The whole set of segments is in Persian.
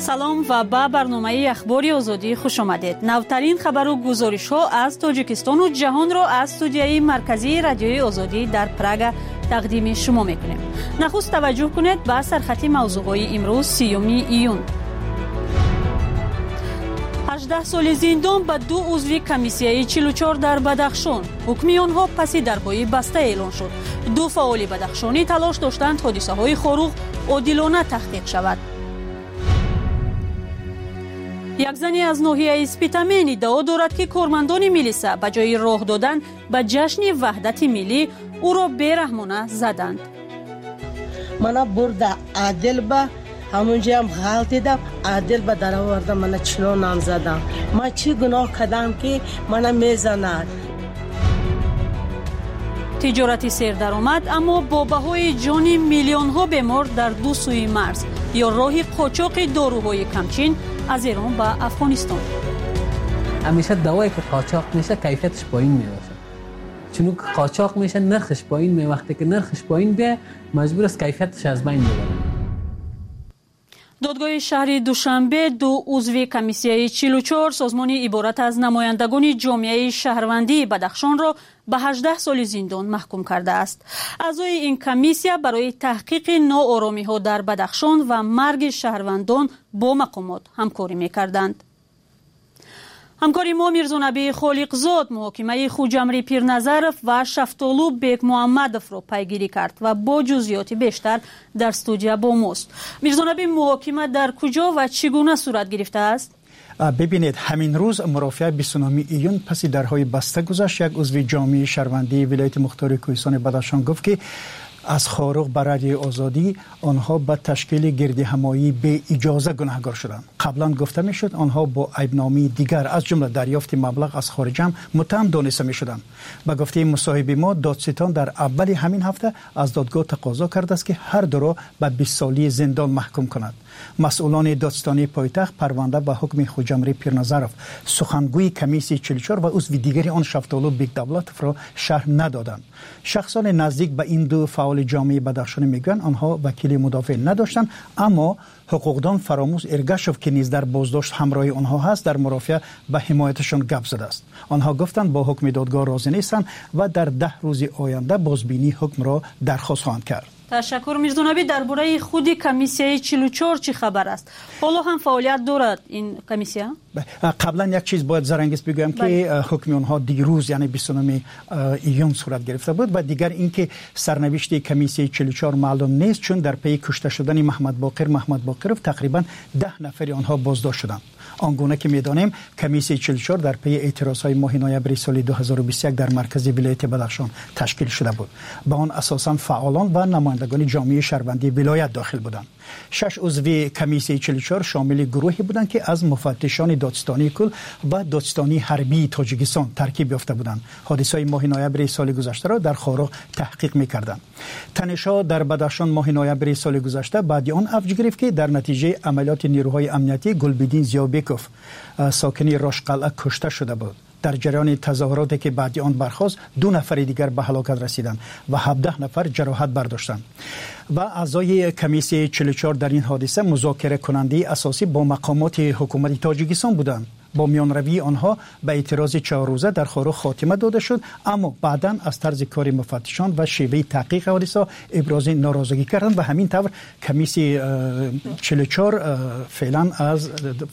салом ва ба барномаи ахбори озодӣ хуш омадед. навтарин хабару гузоришҳо аз тоҷикистону ҷаҳонро аз студияи марказии радиои озодӣ дар Прага тақдими шумо мекунем. нахуст таваҷҷӯҳ кунед ба сархати мавзӯъҳои имрӯз 30 июн. 18 соли зиндон ба 2 узви комиссияи 44 дар Бадахшон. ҳукми онҳо паси дарҳои баста эълон шуд. 2 фаъоли бадахшонӣ талош доштанд ҳодисаҳои хоруғ одилона таҳқиқ шавад. як зани аз ноҳияи Спитамен иддао дорад ки кормандони милиса ба ҷои роҳ додан ба ҷашни ваҳдати миллӣ ӯро бераҳмона заданд. мана бурда адил ба ҳамунҷаам ғалт дидам, адил ба дароварда мана чунонам задам. ман чӣ гуноҳ кардам ки мана мезанад? тиҷорати сердаромад аммо бо баҳои ҷони миллионҳо бемор дар ду сӯи марз ё роҳи қочоқи дорӯҳои камчин از ایران به افغانستان. همیشه دوایی که قاچاق میشه کیفیتش پایین میشه. چون که قاچاق میشه نرخش پایین میشه. وقتی که نرخش پایین بیه مجبور است کیفیتش از بین ببره. دادگاه شهر دوشنبه 2 عضو کمیسیای 44 سازمانی عبارت از نمایندگان جامعه شهروندی بدخشان را به 18 سال زندان محکوم کرده است. اعضای این کمیسیا برای تحقیق ناآرامی‌ها در بدخشان و مرگ شهروندان با مقامات همکاری می‌کردند. همکاری ما میرزانبی خالقزاد محاکمه خوجمری پیرنظرов و شفتالو بیگ محمدов را پیگیری کرد و با جزئیات بیشتر در استودیو با ماست. میرزانبی محاکمه در کجا و چگونه صورت گرفته است؟ ببینید همین روز مرافعه 29 ایون پس درهای بسته گذشت. یک عضو جامعه شهروندی ولایت مختار کوهستان بدخشان گفت که از خاروق برای آزادی آنها به تشکیل گردی همایی به اجازه گناهکار شدند. قبلا گفته میشد آنها با عیبنامه دیگر از جمله دریافت مبلغ از خارج هم متهم دانسته میشدند. به گفته مصاحب ما دادستان در اول همین هفته از دادگاه تقاضا کرده است که هر دو را به 20 سالی زندان محکوم کند. مسئولان دادستانی پایتخت پرونده به حکم خوجمری پیرنظرов سخنگوی کمیسیای 44 و عضو دیگری آن شفتالو بیگ دولتov را شرح ندادند. شخصان نزدیک به این دو فعال جامعه بدخشانی میگن آنها وکیل مدافع نداشتند، اما حقوقدان فراموز ارگاشوف که نیز در بازداشت همراه آنها هست در مرافعه به حمایتشان گپ زده است. آنها گفتند با حکم دادگاه راضی نیستند و در 10 روز آینده بازبینی حکم را درخواست خواهند کرد. تشکر میرزانبی. درباره خود کمیسیای 44 چی خبر است؟ حالا هم فعالیت دارد این کمیسیا؟ قبلا یک چیز باید زرنگیز بگویم که حکم آنها دیروز یعنی 29 ایون صورت گرفته بود و دیگر اینکه سرنوشت کمیسیای 44 معلوم نیست، چون در پی کشته شدن محمد باقرov تقریبا 10 نفر آنها بازداشت شدند. آنگونه که میدانیم کمیسیای 44 در پی اعتراضهای ماه نوامبر سال 2021 در مرکز ولایت بدخشان تشکیل شده بود. با آن اساساً فعالان و نمایندگان جامعه شهروندی ولایت داخل بودند. 6 عضو کمیسیای 44 شامل گروهی بودند که از مفتشان دادستانی کل و دادستانی حربی تاجیکستان ترکیب یافته بودند. حادثه‌های ماه نوامبر سال گذشته را در خاروق تحقیق می‌کردند. تنش‌ها در بدخشان ماه نوامبر سال گذشته بعد آن افج گرفت که در نتیجه عملیات نیروهای امنیتی گلبدین زیابکوف ساکنی راشقلعه کشته شده بود. در جریان تظاهراتی که بعد آن برخاست 2 نفر دیگر به هلاکت رسیدند و 17 نفر جراحت برداشتند. و اعضای کمیسیای 44 در این حادثه مذاکره کننده اساسی با مقامات حکومت تاجیکستان بودند. با میانروی آنها به اعتراض 4 روزه در خاروق خاتمه داده شد، اما بعداً از طرز کار مفتشان و شیوه تحقیق حادثه ابراز ناراضگی کردند و همین طور کمیسیای 44 فعلا از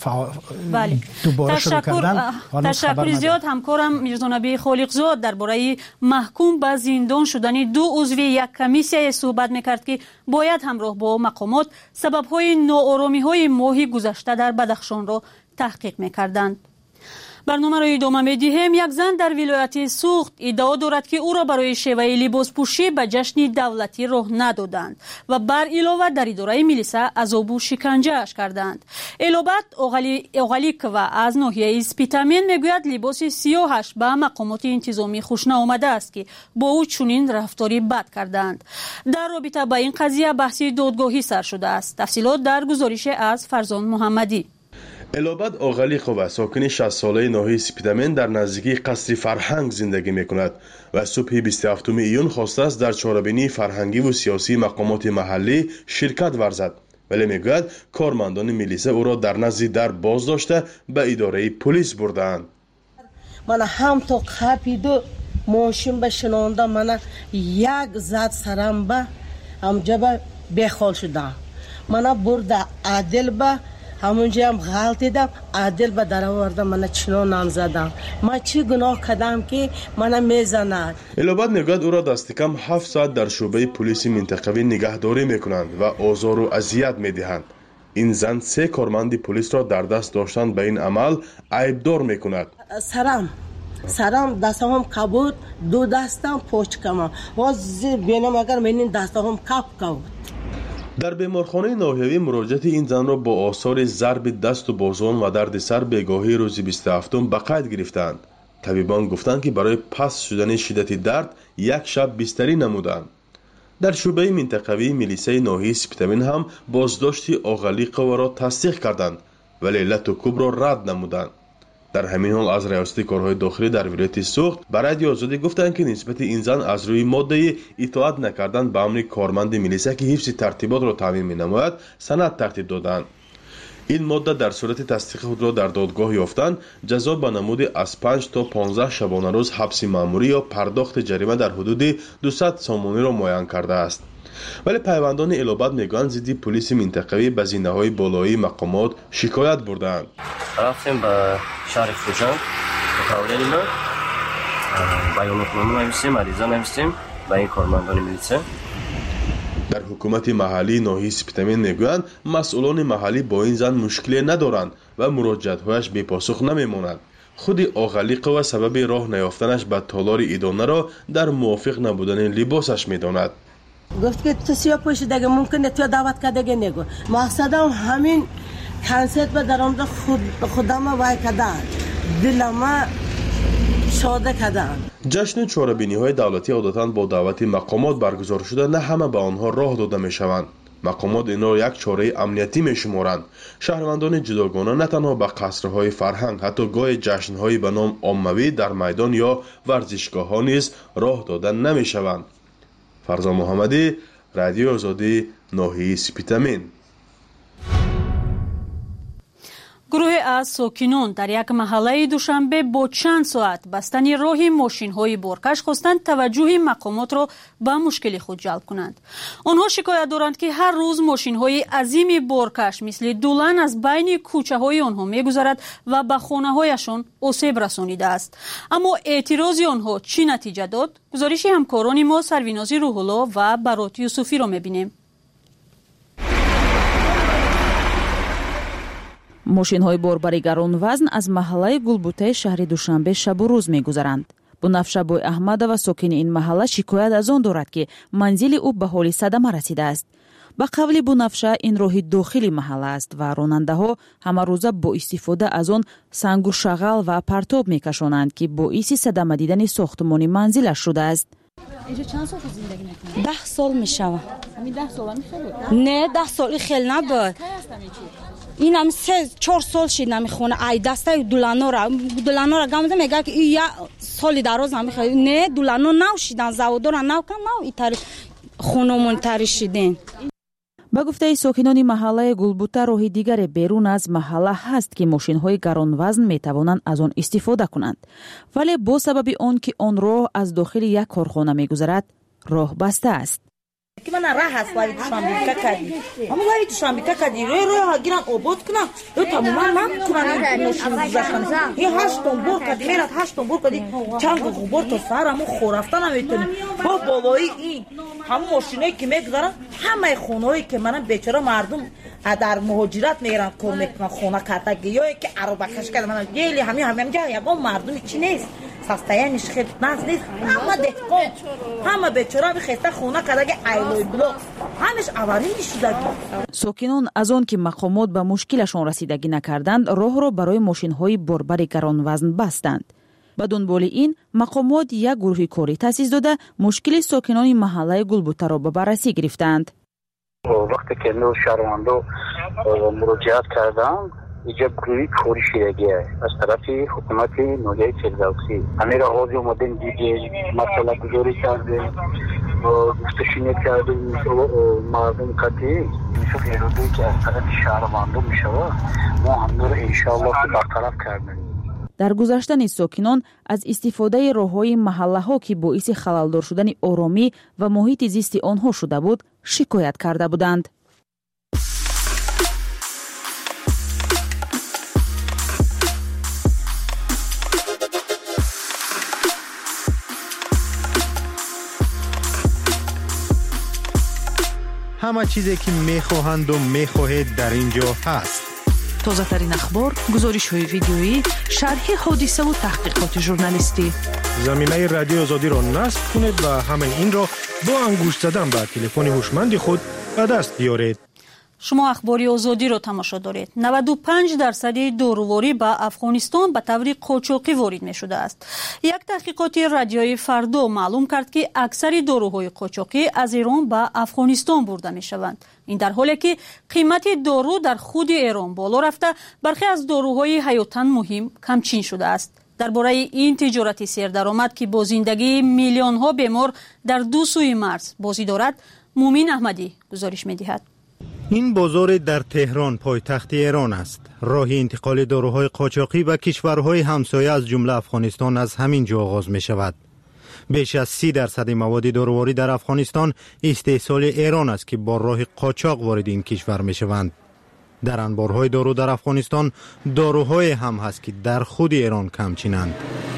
دوباره شروع کردند. تشکر زیاد همکارم میرزانبی خالقزاد درباره محکوم به زندان شدن 2 عضو یک کمیسیای صحبت میکرد که باید همراه با مقامات سبب‌های ناآرامی‌های ماه گذشته در بدخشان را تحقیق می‌کردند. برنامه را ادامه می‌دهیم. یک زن در ولایت سوخت ادعا دارد که او را برای شیوه لباس پوشی به جشن دولتی راه ندادند و بر علاوه در اداره میلیسا عذاب و شکنجه‌اش کردند. البته اوغالیکова از ناحیه اسپیتامن میگوید لباس سیاهش به مقامات انتظامی خوش نیامده است که با او چنین رفتاری بد کردند. در رابطه با این قضیه بحث دادگاهی سر شده است. تفصیلات در گزارش از فرزان محمدی. الابد آغالیقova ساکن 60 ساله ناحیه سپیدمن در نزدیکی قصر فرهنگ زندگی میکند و صبح 27 ایون خواسته است در چهاربینی فرهنگی و سیاسی مقامات محلی شرکت ورزد ولی میگوید کارمندان میلیسه او را در نزد در باز داشته به اداره پلیس بردند. من هم تو خپیدو ماشین به شنونده من یک زد سرم به همجا به بخال شدم. من برده عادل به همونجا هم غلطی دم عادل به در آورده من چنان نام زدم. من چی گناه کردم که من میزند. الابد میگوید او را دست کم 7 ساعت در شعبه پلیس منطقوی نگهداری میکنند و آزار و اذیت میدهند. این زن 3 کارمند پلیس را در دست داشتن به این عمل عیبدار میکند. سرم دستم کبود 2 دستم پوچکم باز بینم اگر من دستم کپ. در بیمارخانه ناحیوی مراجعت این زن را با آثار ضرب دست و بازوان و درد سر بیگاهی روز 27 به قید گرفتند. طبیبان گفتند که برای پس شدن شدت درد 1 شب بستری نمودند. در شعبه منطقوی میلیسه ناحیه سپیتامین هم بازداشت آقلی قوا را تصدیق کردند ولی علت و کوب را رد نمودند. در همین حال از ریاست کارهای داخلی در ولایت سوخت به رادیو آزادی گفتند که نسبت این زن از روی ماده اطاعت نکردن به امر کارمند میلیسه که حفظ ترتیبات را تامین می‌نماید سند ترتیب دادند. این ماده در صورت تصدیق خود را در دادگاه یافتند جزا به نمود از 5 تا 15 شبانه روز حبس مأموری یا پرداخت جریمه در حدود 200 سامانی را معین کرده است. ولی پیوندان الابد میگویند ضد پلیس منطقوی به زینه‌های بالایی مقامات شکایت بردند. رفتیم به شهر خوجان به قوله ما بیاناتنامه نوشتیم، عریضه نوشتیم به این کارمندان میلیسه. در حکومت محلی ناحیه سپیتامین میگویند مسئولان محلی با این زن مشکلی ندارند و مراجعت‌هایش بی پاسخ نمیماند. خود آقلی قوا سبب راه نیافتنش به تالار ادانه را در موافق نبودن لباسش میداند. گفت که تو سیاه پوشیدگی ممکنه تو دعوت کردگی نگو. مقصدم همین کنسرت به درآمد خودم وای کردن دلم شاده کردن. جشن چهاربینی‌های دولتی عادتاً با دعوت مقامات برگزار شده نه همه به آنها راه داده می‌شوند. مقامات این را یک چاره امنیتی می‌شمارند. شهروندان جداگانه نه تنها به قصرهای فرهنگ حتی گاه جشن‌های به نام عاموی در میدان یا ورزشگاه‌ها نیز راه داده نمی‌شوند. فرزان محمدی، رادیو آزادی، ناحیه سپیتامین. گروه از ساکنان در یک محله دوشنبه با چند ساعت بستن راه ماشین‌های بارکش خواستند توجه مقامات را به مشکل خود جلب کنند. آنها شکایت دارند که هر روز ماشین‌های عظیم بارکش مثل دولن از بین کوچه‌های آنها می‌گذرد و به خانه‌هایشان آسیب رسانیده است. اما اعتراض آنها چی نتیجه داد؟ گزارش همکاران ما سروینازی روح‌الله و برات یوسفی را می‌بینیم. ماشинҳои борбари гаронвазн аз маҳаллаи гулбутаи шаҳри душанбе шабу рӯз мегузаранд. бунафша бой аҳмадова сокини ин маҳалла шикоят аз он дорад ки манзили ӯ ба ҳоли садама расидааст. ба қавли бунафша ин роҳи дохили маҳалла аст ва ронандаҳо ҳамарӯза бо истифода аз он сангу шағал ва партоб мекашонанд ки боиси садама дидани сохтмони манзилаш шудааст. 10 сол мешавад. 10 соли хел набуд. اینم 3-4 سال شد نمیخونه. ای دسته دولانورا گامده میگه که یا سالی دراز نمیخواد. نه دولانو نوشیدن زودورا نو کن نو ایتر خونمون ترشیدن. با گفته ساکنان محله گلبوته راهی دیگر بیرون از محله هست که ماشین‌های گرانوزن میتوانند از آن استفاده کنند. ولی با سبب آن که آن راه از داخل یک کارخانه میگذرد راه بسته است. که من راه هست ولی دوشنبه کردی اما ولی دوشنبه کردی روی گیرن آباد کنم رو تماما نمیکنن ماشین گذاشتن این 8 بار کردی میرد 8 بار کردی چند غبار تا سر همون خورفتن نمیتونی با بالایی این همون ماشینایی که میگذارن همه خونهایی که من بیچاره مردم در مهاجرت میرن کار میکنن خونه کاتگی یا که عربکش کردن من گلی همین جا یگان مردمی چی نیست ساستایانش خیلی ناز نیست همه دهقان همه بیچاره بخسته خونه کردگی ایلوی بلوک همش آواری شده. ساکنان از آن که مقامات به مشکلشان رسیدگی نکردند راه را برای ماشین‌های باربر گرانوزن بستند. با دنبال این مقامات یک گروه کاری تأسیس داده مشکل ساکنان محله گلبوته را به بررسی گرفتند. وقتی که نو شهروندان مراجعت کردند اینجا گروهی کاری شیرگی از طرف حکومت ناحیه فردوسی همه را حاضر اومدن دیگه مسئله گذاری کرده گفتشینی کرده مردم کتی میشه ایرادی که از طرف شهروندان میشه ما هم رو انشاءالله برطرف کردیم. дар гузаштани сокинон аз истифодаи роҳҳои маҳаллаҳо ки боиси халалдор шудани оромӣ ва муҳити зисти онҳо шуда буд шикоят карда буданд. همه چیزی که میخواهند و میخواهید در اینجا هست. تازه‌ترین اخبار، گزارش‌های ویدیویی، شرح حادثه و تحقیقات ژورنالیستی. زمینه رادیو آزادی را نصب کنید و همین این را با انگشت زدن به تلفن هوشمند خود به دست بیارید. شما اخباری آزادی رو تماشا دارید. 95% داروواری به افغانستان به طور قاچاقی وارد می شده است. یک تحقیقات رادیوی فردا معلوم کرد که اکثر داروهای قاچاقی از ایران به افغانستان برده می شوند. این در حالی که قیمت دارو در خود ایران بالا رفته، برخی از داروهای حیاتاً مهم کمچین شده است. درباره این تجارت سردرآمد که با زندگی میلیون ها بیمار در دو سوی مرز بازی دارد، مومین احمدی گزارش می دهد. این بازار در تهران پایتخت ایران است. راه انتقال داروهای قاچاقی به کشورهای همسایه از جمله افغانستان از همین جا آغاز می شود. بیش از 30% مواد داروواری در افغانستان استحصال ایران است که با راه قاچاق وارد این کشور می شوند. در انبارهای دارو در افغانستان داروهای هم هست که در خود ایران کمچینند.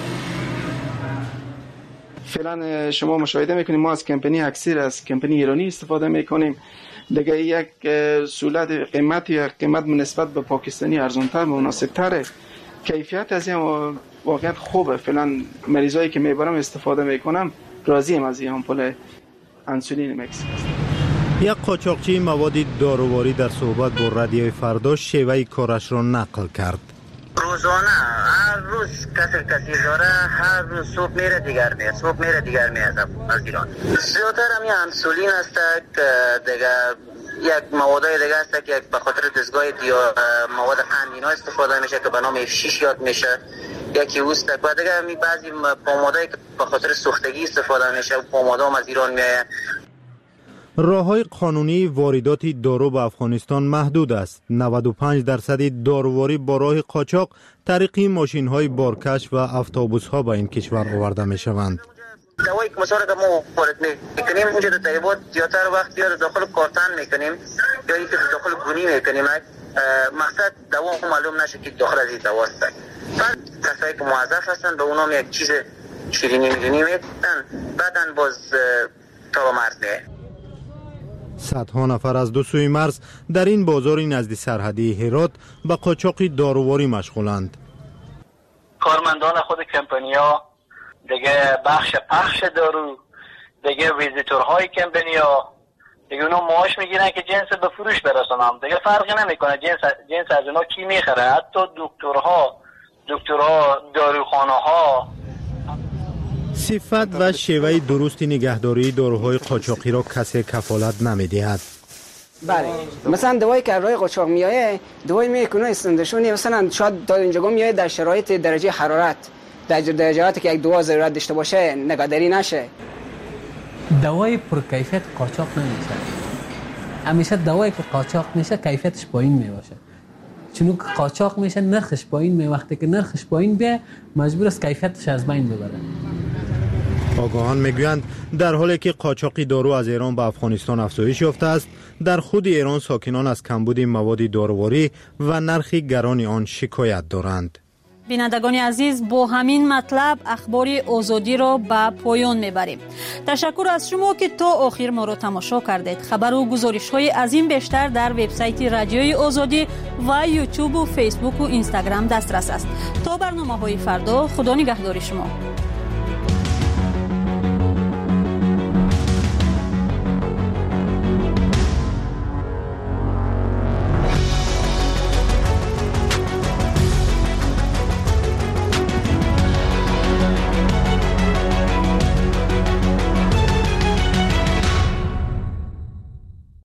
فعلا شما مشاهده میکنیم ما از کمپانی اکسیر از کمپانی ایرانی استفاده میکنیم. دیگه یک صورت قیمت نسبت به پاکستانی ارزانتر مناسبتره. کیفیت از این واقعیت خوبه. فعلا مریضایی که میبرم استفاده میکنم راضیم از این آمپول انسولین مکسیک. یک قاچاقچی مواد داروواری در صحبت با رادیوی فردا شیوه کارش را نقل کرد. روزانه هر روز کسی داره، هر روز صبح میره دیگر میاد از ایران. زیادتر هم انسولین است دیگه، یک موادای دیگه است که به خاطر دستگاه مواد قندینا استفاده میشه که به نام F6 یاد میشه. یکی اوست و دیگه بعضی پامادایی که به خاطر سوختگی استفاده میشه، پامادا هم از ایران میاد. راه‌های قانونی واردات دارو به افغانستان محدود است. 95% داروواری با راه قاچاق طریق ماشین‌های بارکش و اتوبوس‌ها به این کشور آورده می‌شوند. دوایی که مثلا که ما وارد می‌کنیم اونجا در طیبات زیادتر وقت یا داخل کارتن می‌کنیم یا اینکه داخل گونی می‌کنیم. مقصد دوا معلوم نشه که داخل از این دواست. بعد کسایی که موظف هستن به اونام یک چیز شیرینی میدن، بعدن باز تا مرز میه. صدها نفر از دو سوی مرز در این بازار نزد سرحدی هرات به قاچاق داروواری مشغولند. کارمندان خود کمپانی‌ها دیگه بخش پخش دارو، دیگه ویزیتورهای کمپانی‌ها دیگه اونا معاش میگیرن که جنس به فروش برسونن. دیگه فرقی نمیکنه جنس از اونا کی میخره. حتی دکترها، داروخانه‌ها. صفت و شیوه درست نگهداری داروهای قاچاقی را کسی کفالت نمیدهد. بله، مثلا دوایی که روی قاچاق میایه، دوایی میکنه استندشونی مثلا شاید تا اینجا میایه در شرایط درجه حرارت، در درجاتی که یک دوا ضرورت داشته باشه نگهداری نشه. دوای پرکیفیت قاچاق نمیشه. همیشه دوایی که قاچاق میشه کیفیتش پایین میباشه. چون که قاچاق میشه نرخش پایین می، وقتی که نرخش پایین بیه مجبور است کیفیتش از بین ببره. آگاهان میگویند در حالی که قاچاق دارو از ایران به افغانستان افزایش یافته است، در خود ایران ساکنان از کمبود مواد داروواری و نرخ گران آن شکایت دارند. بینندگان عزیز، با همین مطلب اخبار آزادی را به پایان میبریم. تشکر از شما که تا آخر ما را تماشا کردید. خبر و گزارش های از این بیشتر در وبسایت رادیوی آزادی و یوتیوب و فیسبوک و اینستاگرام دسترس است. تا برنامه های فردا، خدا نگهدار شما.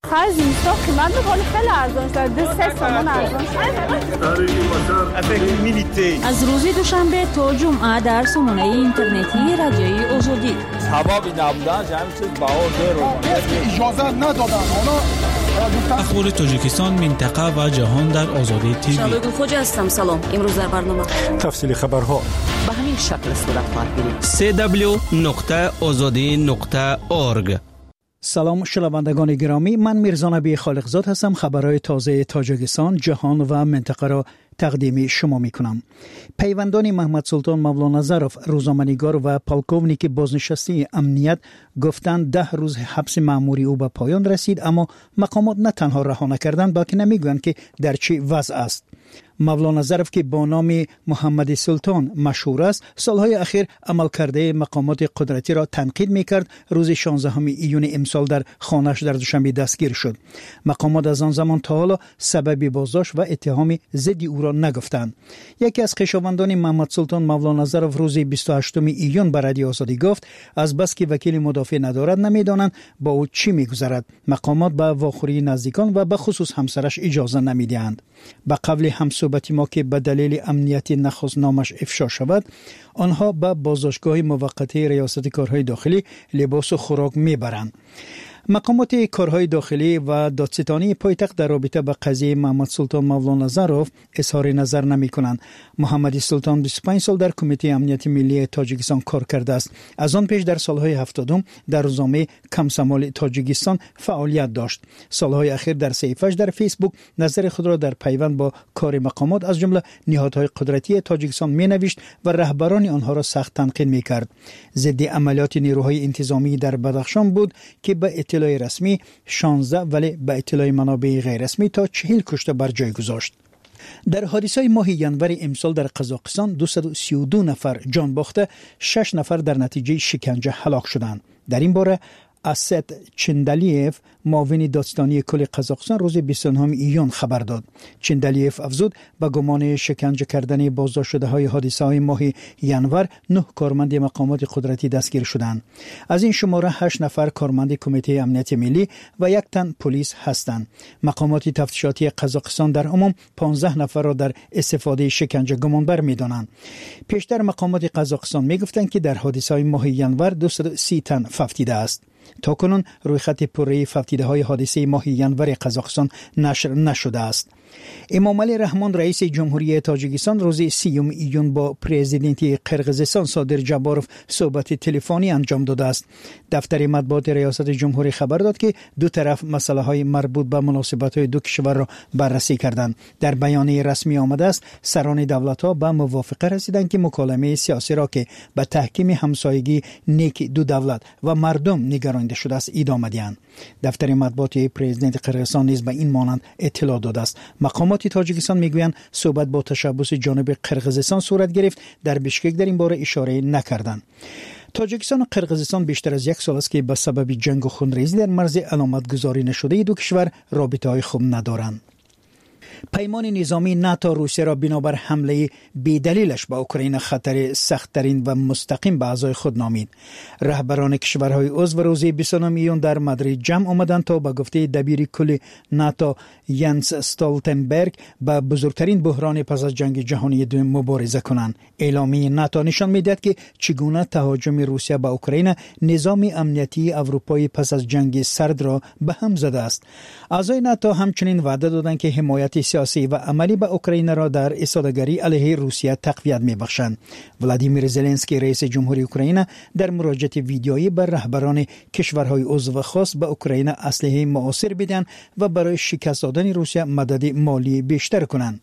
خرج اینستا قیمت ولی خیلی ارزان شد 2-3 تومان ارزان شد. از روز دوشنبه تا جمعه در سامانه اینترنتی رادیوی آزادی سبب نبودن همین چیز بهار اجازه ندادن اخبار تاجیکستان منطقه و جهان در آزادی تیوی. شبگون خوجا هستم. سلام. امروز در برنامه تفصیل خبرها به همین شکل صورت خواهد گرفت. www.azadi.org. سلام شنوندگان گرامی، من میرزا نبی خالقزاد هستم. خبرهای تازه تاجیکستان، جهان و منطقه را تقدیم شما میکنم. پیوندان محمد سلطان مولانا روزنامه‌نگار و پالکوونیک بازنشسته امنیت گفتند 10 روز حبس مأموری او به پایان رسید، اما مقامات نه تنها رها نکردند بلکه نمیگویند که در چه وضع است. مولانا ظرف که با نام محمد سلطان مشهور است، سالهای اخیر عملکرده مقامات قدرتی را تنقید میکرد. روز 16 ایون امسال در خانه‌اش در دوشنبه دستگیر شد. مقامات از آن زمان تا حالا سبب بازداشت و اتهام ضد او را نگفتند. یکی از خویشاوندان محمد سلطان مولانا ظرف روز 28 ایون به رادیو آزادی گفت از بس که وکیل مدافع ندارد نمیدانند با او چی میگذرد. مقامات به واخوری نزدیکان و به خصوص همسرش اجازه نمیدهند. به قبل همصحبتی ما که به دلیل امنیتی نخست نامش افشا شود، آنها به بازداشتگاه موقته ریاست کارهای داخلی لباس و خوراک میبرند. مقامات کارهای داخلی و دادستانی پایتخت در رابطه با قضیه محمد سلطان مولانا ظرف اظهار نظر نمی کنند. محمد سلطان 25 سال در کمیته امنیت ملی تاجیکستان کار کرده است. از آن پیش در سالهای 70 در روزنامه کمسمال تاجیکستان فعالیت داشت. سالهای اخیر در صفحه‌اش در فیسبوک نظر خود را در پیوند با کار مقامات از جمله نهادهای قدرتی تاجیکستان می نوشت و رهبران آنها را سخت تنقید می کرد. ضد عملیات نیروهای انتظامی در بدخشان بود که به اطلاع رسمی 16 ولی به اطلاع منابع غیر رسمی تا 40 کشته بر جای گذاشت. در حادثه ماه ینور امسال در قزاقستان 232 نفر جان باخته، 6 نفر در نتیجه شکنجه هلاک شدند. در این باره اسد چندلیف معاون دادستانی کل قزاقستان روز 29 ایون خبر داد. چندلیف افزود به گمان شکنجه کردن بازداشت شده های حادثه های ماه ینور 9 کارمند مقامات قدرتی دستگیر شدند. از این شماره 8 نفر کارمند کمیته امنیت ملی و 1 تن پلیس هستند. مقامات تفتیشاتی قزاقستان در عموم 15 نفر را در استفاده شکنجه گمانبر می‌دانند. پیشتر مقامات قزاقستان می‌گفتند که در حادثه های ماه ینور 230 تن فوتیده است. تاکنون رویخط پره فوتیده های حادثه ماه ینور قزاقستان نشر نشده است. امام علی رحمان رئیس جمهوری تاجیکستان روز 30 ایون با پرزیدنت قرقیزستان صادر جباروف صحبت تلفنی انجام داده است. دفتر مطبوعات ریاست جمهوری خبر داد که دو طرف مسائل های مربوط به مناسبات های دو کشور را بررسی کردند. در بیانیه رسمی آمده است سران دولت ها به موافقه رسیدند که مکالمه سیاسی را که به تحکیم همسایگی نیک دو دولت و مردم نگرانیده شده است ادامه دهند. دفتر مطبوعات پرزیدنت قرقیزستان نیز به این مانند اطلاع داده است. مقامات تاجیکستان میگویند صحبت با تشبث جانب قرقیزستان صورت گرفت. در بشکک در این باره اشاره نکردند. تاجیکستان و قرقیزستان بیشتر از 1 سال است که به سبب جنگ و خونریزی در مرز علامت گذاری نشده دو کشور رابطه های خوب ندارند. پیمان نظامی ناتو روسیه را بنابر حمله بی‌دلیلش به اوکراین خطر سخت‌ترین و مستقیم به اعضای خود نامید. رهبران کشورهای عضو روز 29 ایون در مادرید جمع آمدند تا به گفته دبیر کل ناتو ینس استولتنبرگ به بزرگترین بحران پس از جنگ جهانی دوم مبارزه کنند. اعلامیه ناتو نشان می‌دهد که چگونه تهاجم روسیه به اوکراین نظام امنیتی اروپایی پس از جنگ سرد را به هم زده است. اعضای ناتو همچنین وعده دادند که حمایت سیاسی و عملی به اوکراین را در ایستادگی علیه روسیه تقویت می‌بخشند. ولادیمیر زلنسکی رئیس جمهوری اوکراین در مراجعه ویدیویی به رهبران کشورهای عضو خاص به اوکراین اسلحه معاصر بدهند و برای شکست دادن روسیه مدد مالی بیشتر کنند.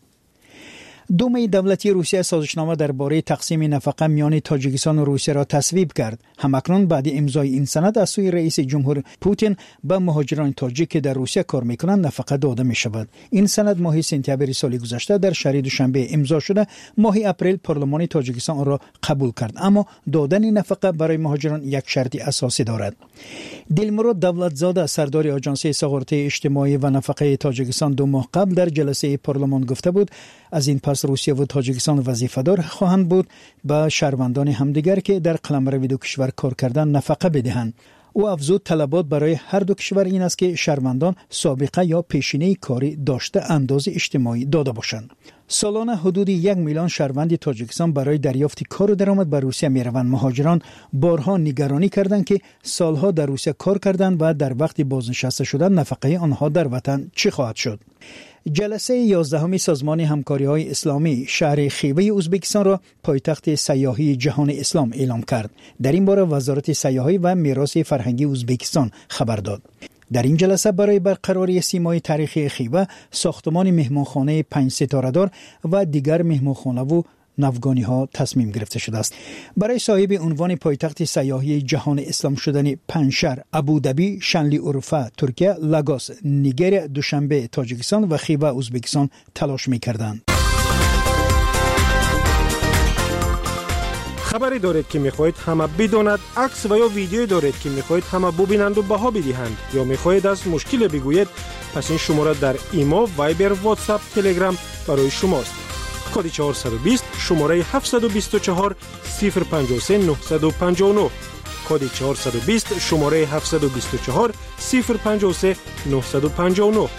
دومه دولتی روسیه سازشنامه درباره تقسیم نفقه میان تاجیکستان و روسیه را تصویب کرد. همکنون بعد امضای این سند از سوی رئیس جمهور پوتین به مهاجران تاجیک که در روسیه کار میکنند نفقه داده می شود. این سند ماه سپتامبر سال گذشته در شهر دوشنبه امضا شده. ماه اپریل پارلمان تاجیکستان آن را قبول کرد، اما دادن نفقه برای مهاجران یک شرط اساسی دارد. دلمراد دولتزاده سردار آژانس سغارت اجتماعی و نفقه تاجیکستان 2 ماه قبل در جلسه پارلمان گفته بود از این پس روسیه و تاجیکستان وظیفه‌دار خواهند بود به شهروندان همدیگر که در قلمرو دو کشور کار کردن نفقه بدهند. او افزود طلبات برای هر دو کشور این است که شهروندان سابقه یا پیشینه کاری داشته انداز اجتماعی داده باشند. سالانه حدود 1 میلیون شهروند تاجیکستان برای دریافت کار و درآمد به روسیه میروند. مهاجران بارها نگرانی کردند که سالها در روسیه کار کردند و در وقت بازنشسته شدن نفقه آنها در وطن چه خواهد شد؟ جلسه 11 سازمان همکاری‌های اسلامی شهر خیوه ازبکستان را پایتخت سیاحی جهان اسلام اعلام کرد. در این باره وزارت سیاحی و میراث فرهنگی ازبکستان خبر داد. در این جلسه برای برقراری سیمای تاریخی خیوه، ساختمان مهمانخانه 5 ستاره دار و دیگر مهمانخانه و ناوگانی ها تصمیم گرفته شده است. برای صاحب عنوان پایتخت سیاحی جهان اسلام شدن 5 شهر ابودبی، شانلی اروپا ترکیه، لاگوس نیگر، دوشنبه تاجیکستان و خیوه ازبکستان تلاش می‌کردند. خبری دارید که می‌خواهید همه بداند، عکس و یا ویدیویی دارید که می‌خواهید همه ببینند و بها بدهند یا می‌خواهید از مشکل بگویید، پس این شماره در ایما، وایبر، واتساپ، تلگرام برای شماست. کد 420 شماره 724 053 959 کد 420 شماره 724 053 959.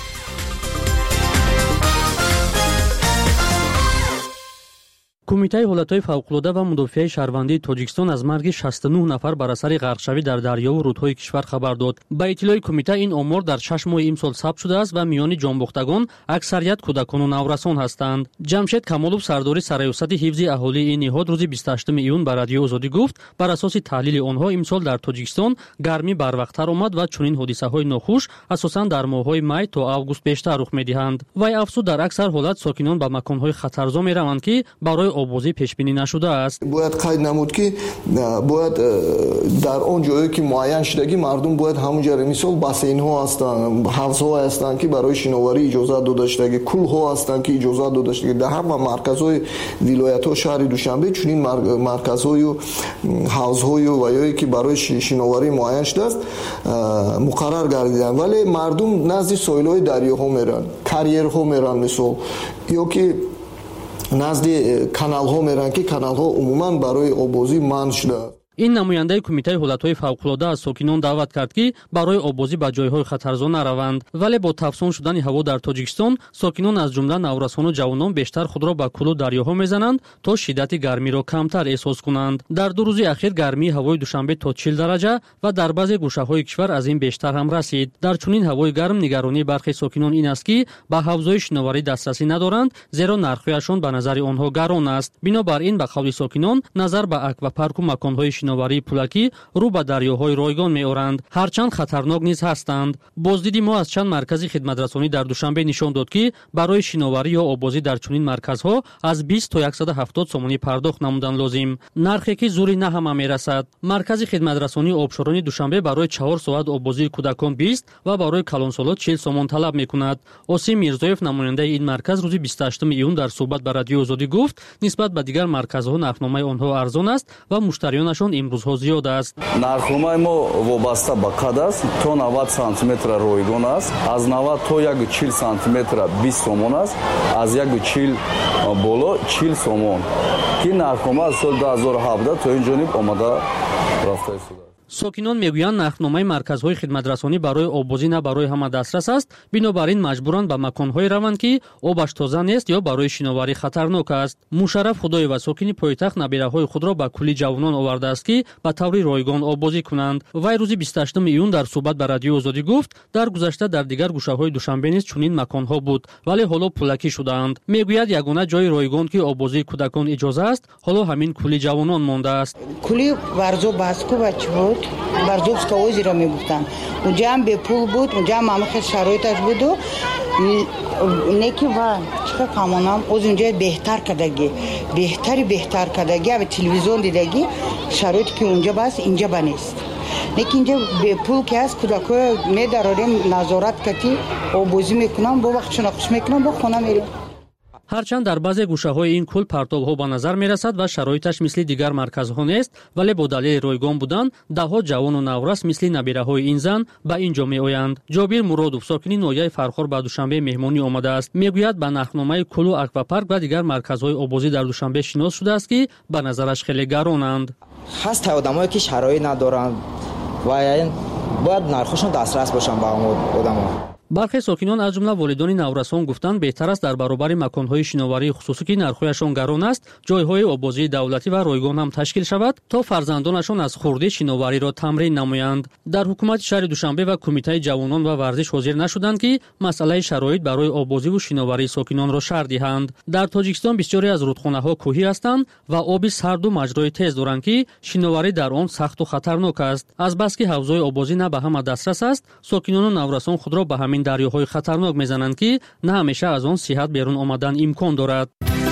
کمیته حالتهای فوق‌العاده و مدافع شهروندی تاجیکستان از مرگ 69 نفر بر اثر غرقشوی در دریا و رودهای کشور خبر داد. با اطلاع کمیته این آمار در 6 ماه امسال ثبت شده است و میان جانباختگان اکثریت کودکان و نورسان هستند. جمشید کمالوف سردار سرایوسط حفظ اهالی این نهاد روز 28 ایون به رادیو آزادی گفت بر اساس تحلیل آنها امسال در تاجیکستان گرمی بروقتر آمد و چنین حادثه‌های ناخوش اساساً در ماه‌های می تا اوگوست بیشتر رخ می‌دهند. وی افزود در اکثر حالت ساکنان به مکان‌های خطرزا می‌روند که برای آبوزی پیش بینی نشده است. باید قید نمود که باید در اون جایی که معین شدگی مردم باید همونجا مثال باسین ها هستند، حوض ها هستند که برای شناوری اجازه داده شده، کل ها هستند که اجازه داده شده. در همه مرکزهای ولایت ها شهر دوشنبه چنین مرکزهای و حوض های و یایی که برای شناوری معین شده است مقرر گردیدن، ولی مردم نزد ساحل های دریاها میرن، کریرها میرن مثال، یا که نزد کانال ها میرن که کانال ها عموما برای آبوزی منع شده. این نماینده کمیته حالتهای فوق‌العاده از ساکنان دعوت کرد که برای آبوزی به جایهای خطرزا نروند، ولی با تفسون شدن هوا در تاجیکستان ساکنان از جمله نورسان و جوانان بیشتر خود را به کلو دریاها میزنند تا شدت گرمی را کمتر احساس کنند. در 2 روز اخیر گرمی هوای دوشنبه تا 40 درجه و در بعضی گوشه‌های کشور از این بیشتر هم رسید. در چنین هوای گرم نگرانی برخی ساکنان این است که به حوضهای شناوری دسترسی ندارند، زیرا نرخ‌هایشان به نظر آنها گران است. بنابراین به قول ساکنان نظر به اکواپارک و مکان‌های شناوری پولکی رو به دریاهای رایگان می‌آورند، هرچند خطرناک نیز هستند. بازدیدی ما از چند مرکز خدمت‌رسانی در دوشنبه نشان داد که برای شناوری یا آبوزی در چنین مرکزها از 20 تا 170 سومانی پرداخت نمودن لازم، نرخی که زوری نه همه می‌رسد. مرکز خدمت‌رسانی آبشارانی دوشنبه برای 4 ساعت آبوزی کودکان 20 و برای کلانسالات 40 سومان طلب می‌کند. آسیم میرزایف نماینده این مرکز روز 28 ایون در صحبت با رادیو آزادی گفت نسبت به دیگر مرکزها نرخنامه آنها ارزان است و مشتریانشان امروزها زیاد است. نرخنامه ما وابسته به قد است، تا 90 سانتی متر رایگان است، از 90 تا 40 سانتی متر 20 سومان است، از 40 بالا 40 سومان که نرخنامه از سال 2017 تا این جانب آمده رفته است. ساکنان میگویند نرخنامه مرکزهای خدمت‌رسانی برای آبوزی نه برای همه دسترس است، بنابراین مجبورند به مکان‌های روند که آبش تازه نیست یا برای شناوری خطرناک است. مشرف خدای و ساکن پایتخت نبیره‌های خود را به کلی جوانان آورده است که به طور رایگان آبوزی کنند. وی روز 28 ایون در صحبت با رادیو آزادی گفت در گذشته در دیگر گوشه‌های دوشنبه نیز چنین مکان‌ها بود، ولی حالا پولکی شدند. میگوید یگانه جای رایگان که آبوزی کودکان اجازه است حالا همین کلی جوانان مانده است. کلی ورزو باسکو بچه Борзовское озеро میگفتن، اونجا هم به پول بود، اونجا هم همه شرایطش بود و نیکی و چیکار کامونم از اونجا بهتر کردگی، بهتر کردگی و تلویزیون دیدگی شرایطی که اونجا بس اینجا بنیست. نیکی اینجا به پول که هست کودکای میداریم نظارت کتی آبوزی میکنم با وقت شناخش میکنم با خونه میریم. هرچند در بعضی گوشه‌های این کل پرتاب‌ها به نظر می‌رسد و شرایطش مثل دیگر مرکزها نیست، ولی با دلیل رایگان بودن ده‌ها جوان و نورس مثل نبیره‌های این زن به اینجا می‌آیند. جابیر مرادوف ساکن ناحیه فرخار به دوشنبه مهمانی آمده است. میگوید به نرخنامه کل و اکواپارک و دیگر مرکزهای آبوزی در دوشنبه شناس شده است که به نظرش خیلی گرانند. هست آدمایی که شرایط ندارند و باید نرخشون دسترس باشن به آدم‌ها. برخی ساکنان از جمله والدان نورسان گفتند بهتر است در برابر مکان‌های شناوری خصوصی که نرخ‌هایشان گران است، جای‌های آببازی دولتی و رایگان هم تشکیل شود تا فرزندانشان از خردی شناوری را تمرین نمایند. در حکومت شهر دوشنبه و کمیته جوانان و ورزش حاضر نشدند که مسئله شرایط برای آببازی و شناوری ساکنان را شرح دهند. در تاجیکستان بسیاری از رودخانه‌ها کوهی هستند و آب سرد و مجرای تیز دارند که شناوری در آن سخت و خطرناک است. از بس که حوض‌های آببازی نه به همه دسترس است، ساکنان نورسان خود را به همین دریاهای خطرناک میزنند که نه همیشه از آن صحت بیرون آمدن امکان دارد.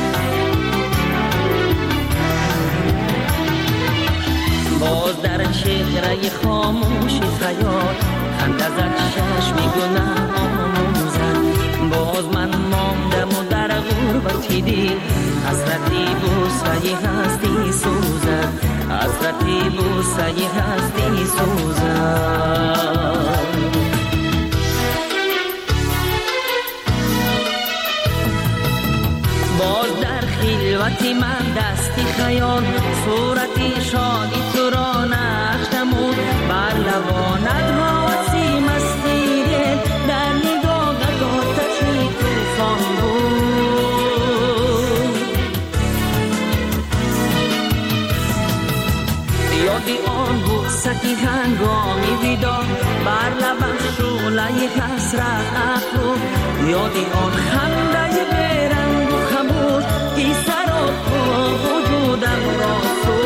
باز در چهره خاموش خیال خنده زد چشم گناه آموزد. باز من ماندم و در غربتی دل حسرتی بوسه هستی سوزد. حسرتی بوسه هستی سوزد. باز در خلوت من دستی خیال صورتی شادی تو را نقش نمود. بر لبانت حواسی مستی دل در نگاهت آتشی طوفان بود. یادی آن بوسه هنگامی ودا بر لبم شعله حسرت افروخت. یادی آن خنده بیرنگ و خموش ای سراب وجودم را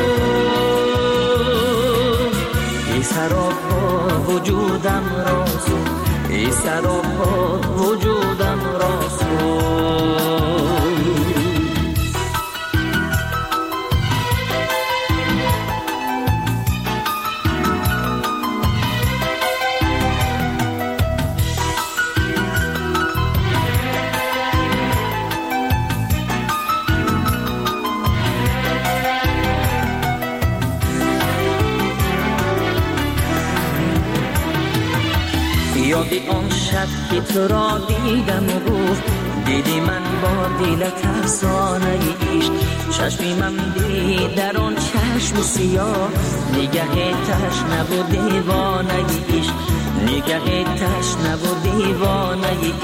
سوز. ای سراب وجودم را سوز. ای سراب وجودم را سوز. یادی آن شب که تو را دیدم و گفت دیدی من با دلت افسانه عشق. چشمی من دید در آن چشم سیاه نگه تشنه و دیوانه عشق. نگه تشنه و دیوانه عشق.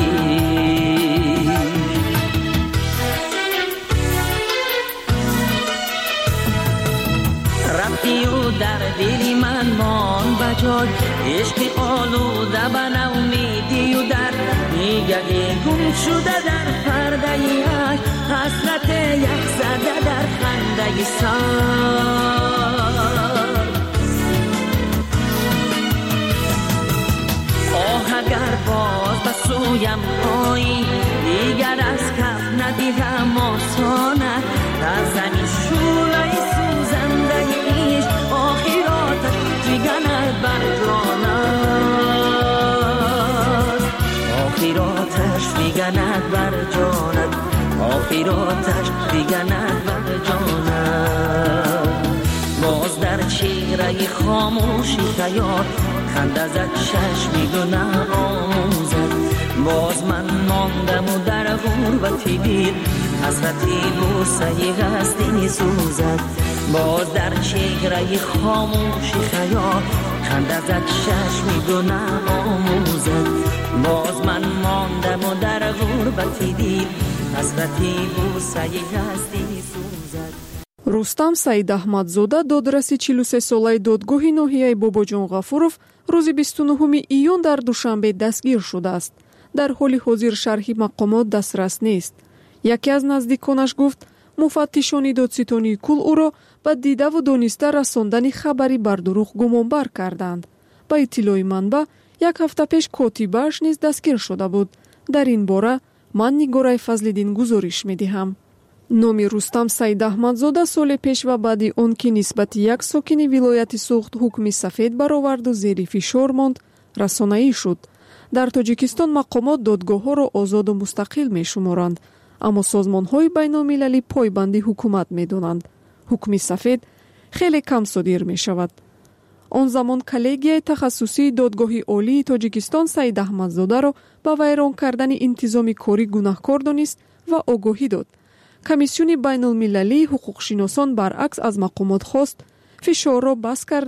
رفتی و در دلی من مان بجای عشق آلوده به نومیدی و در نگه گم شده در پرده یک حسرت یک زده در خنده سر. آه اگر باز به سویم آیی دیگر از کف ندیدم آسانه در زمین شوله سوزنده ایش آخراتش میگند بر جانت. آخراتش میگند بر جانت. آخراتش میگند بر جانت. باز در چهره خاموشی خیال خنده زد چشمی گناه آموزد. باز من ماندم و در غربتی دل حسرتی بوسه هستی سوزد. باز در چهره خاموشی خیال خنده زد چشمی گناه آموزد. باز من ماندم و در غربتی دل حسرتی بوسه هستی سوزد. рустам саидаҳмадзода додраси 43 солаи додгоҳи ноҳияи бобоҷон ғафуров рӯзи 29 июн дар душанбе дастгир шудааст. дар ҳоли ҳозир шарҳи мақомот дастрас нест. яке аз наздиконаш гуфт муфаттишони додситонии кул ӯро ба дидаву дониста расондани хабари бардуруғ гумонбар карданд. ба иттилои манба як ҳафта пеш котибааш низ дастгир шуда буд. дар ин бора ман нигораи фазлиддин гузориш медиҳам. номи рустам саидаҳмадзода соли пеш ва баъди он ки нисбати як сокини вилояти суғд ҳукми сафед бароварду зери фишор монд расонаӣ шуд. дар тоҷикистон мақомот додгоҳҳоро озоду мустақил мешуморанд, аммо созмонҳои байнулмилалӣ пойбанди ҳукумат медонанд. ҳукми сафед хеле кам содир мешавад. он замон коллегияи тахассусии додгоҳи олии тоҷикистон саидаҳмадзодаро ба вайрон кардани интизоми корӣ гунаҳкор донист ва огоҳӣ дод. комиссиони байнулмилалии ҳуқуқшиносон баръакс аз мақомот хост фишорро бас карда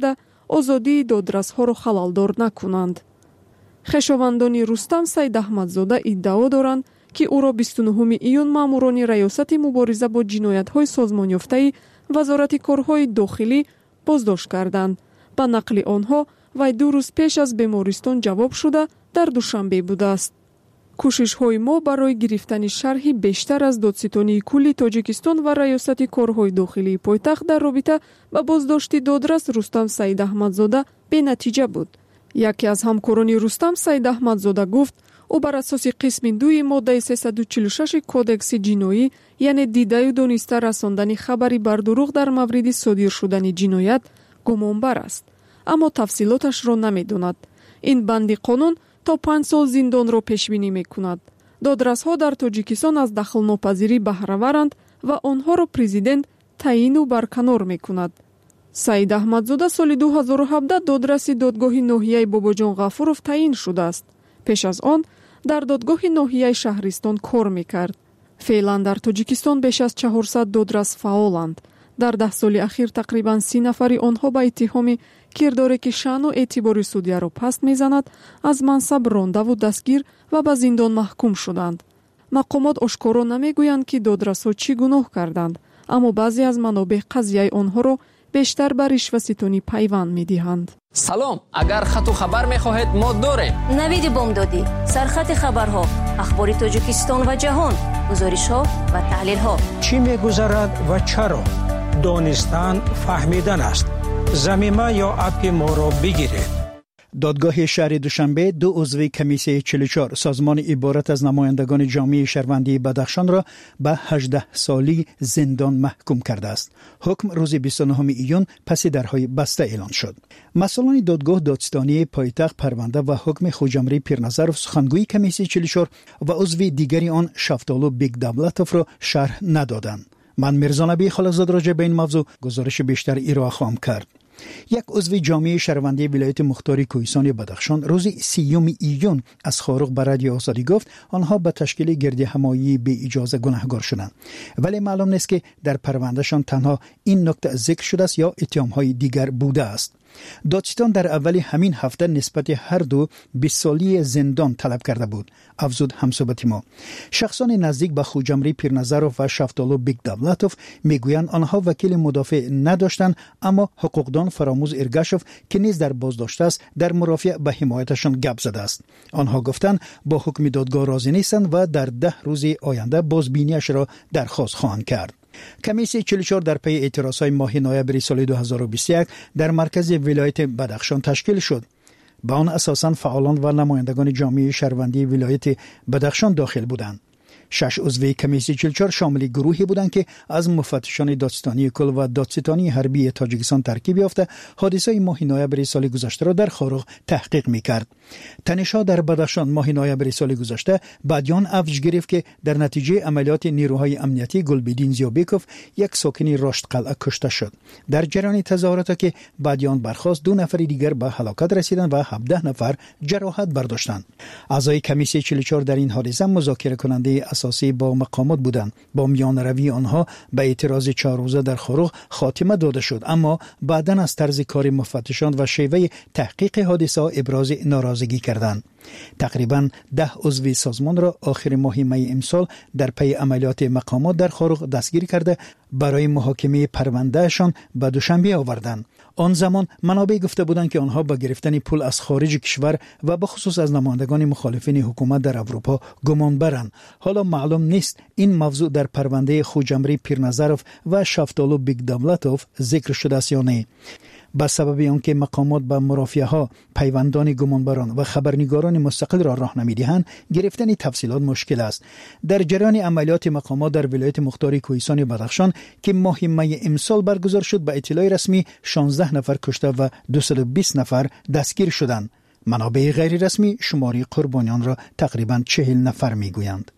озодии додрасҳоро халалдор накунанд. хешовандони Рустам Сайдаҳмадзода иддао доранд, ки ӯро 29 июн маъмурони раёсати мубориза бо ҷиноятҳои созмонёфтаи вазорати корҳои дохилӣ боздошт карданд. ба нақли онҳо, вай 2 рӯз пеш аз бемористон ҷавоб шуда дар Душанбе будааст. кӯшишҳои мо барои гирифтани шарҳи бештар аз додситонии кулли Тоҷикистон ва раёсати корҳои дохилии пойтахт дар робита ба боздошти додрас Рустам Сайдаҳмадзода бенатиҷа буд. яке аз ҳамкорони Рустам Сайдаҳмадзода гуфт, ӯ бар асоси қисми 2 моддаи 346 кодекси ҷиноӣ, яъне дидаю дониста расондани хабари бар дурӯғ дар мавриди содир шудани ҷиноят, гумонбар аст, аммо тафсилоташро намедонад. ин банди қонун то 5 сол зиндонро пешбинӣ мекунад. додрасҳо дар Тоҷикистон аз дахлнопазирӣ баҳраваранд ва онҳоро президент таъину барканор мекунад. Саид Аҳмадзода соли 2017 додраси додгоҳи ноҳияи Бобоҷон Ғафуров таъин шудааст. пеш аз он дар додгоҳи ноҳияи Шаҳристон кор мекард. феълан дар Тоҷикистон беш аз 400 додрас фаъоланд. дар 10 соли ахир тақрибан 30 нафари онҳо ба иттиҳоми кирдоре ки шаъну эътибори судяро паст мезанад, аз мансаб рондаву дастгир ва ба зиндон маҳкум шуданд. мақомот ошкоро намегӯянд ки додрасҳо чӣ гуноҳ карданд, аммо баъзе аз манобеъ қазияи онҳоро бештар ба ришваситонӣ пайванд медиҳанд. салом, агар хату хабар мехоҳед мо дорем. навиди бомдодӣ, сархати хабарҳо, ахбори Тоҷикистон ва ҷаҳон, гузоришҳо ва таҳлилҳо. чӣ мегузарад ва чаро? донистан фаҳмидан аст. замима ё апи моро бигиред. دادگاه شهر دوشنبه 2 عضو کمیسیه 44 سازمان عبارت از نمایندگان جامعه شهروندی بدخشان را به 18 سالی زندان محکوم کرده است. حکم روز 29 ایون پس درهای بسته اعلان شد. مسئولان دادگاه دادستانی پایتخت پرونده و حکم خوجمری پیرنظرov سخنگوی کمیسیه 44 و عضو دیگری آن شفتالو بیگدولتوف را شرح ندادند. من میرزا نبی خالقزاده راجع به این موضوع گزارش بیشتر ارائه خواهم کرد. یک عضو جامعه شهروندی ولایت مختار کوهستان بدخشان روز 30 ایون از خارق به رادیو آزادی گفت آنها به تشکیل گردی همایی به اجازه گناهکار شدند، ولی معلوم نیست که در پروندهشان تنها این نکته ذکر شده است یا اتهام‌های دیگر بوده است. دادستان در اول همین هفته نسبت هر دو 20 سالی زندان طلب کرده بود، افزود همصحبت ما. شخصان نزدیک به خوجمری پیرنظرov و شفتالو بیگدولتوف میگویند آنها وکیل مدافع نداشتند، اما حقوقدان فراموز ارگاشوف که نیز در بازداشت است در مرافعه به حمایتشان گپ زده است. آنها گفتند با حکم دادگاه راضی نیستند و در 10 روز آینده بازبینیش را درخواست خواهند کرد. کمیسیه 44 در پی اعتراضهای ماه نوامبر سال 2021 در مرکز ولایت بدخشان تشکیل شد. به آن اساساً فعالان و نمایندگان جامعه شهروندی ولایت بدخشان داخل بودند. 6 عضو کمیسیه 44 شامل گروهی بودند که از مفتشان دادستانی کل و دادستانی حربی تاجیکستان ترکیب یافته حادثه ماه نوامبر سال گذشته را در خارق تحقیق می‌کرد. تنش‌ها در بدخشان ماه نوامبر سال گذشته بعدیان افزایش گرفت که در نتیجه عملیات نیروهای امنیتی گلبدین زیابیکوف یک ساکن رشت قلعه کشته شد. در جریان تظاهرات که بعدیان برخاست 2 نفر دیگر به هلاکت رسیدند و 17 نفر جراحت برداشتند. اعضای کمیسیه 44 در این حادثه مذاکره کننده اساسی با مقامات بودند. با میان روی آنها به اعتراض 4 روزه در خارق خاتمه داده شد، اما بعداً از طرز کار مفتشان و شیوه تحقیق حادثه ابراز ناراضگی کردند. تقریباً 10 عضو سازمان را آخر ماه می امسال در پی عملیات مقامات در خارق دستگیر کرده برای محاکمه پروندهشان به دوشنبه آوردند. آن زمان منابع گفته بودند که آنها با گرفتن پول از خارج کشور و به خصوص از نمایندگان مخالفین حکومت در اروپا گمان برند. حالا معلوم نیست این موضوع در پرونده خوجمری پیرنظرov و شفتالو بیگدولتوف ذکر شده است یا نه. به سبب آنکه مقامات به مرافعه‌ها، پیوندان گمانبران و خبرنگاران مستقل را راهنمایی دهند، گرفتن تفصیلات مشکل است. در جریان عملیات مقامات در ولایت مختار کوهستان بدخشان که ماه می امسال برگزار شد، به اطلاع رسمی 16 نفر کشته و 220 نفر دستگیر شدند. منابع غیر رسمی شماری قربانیان را تقریباً 40 نفر میگویند.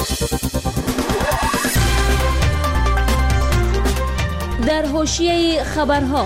در حاشیه خبرها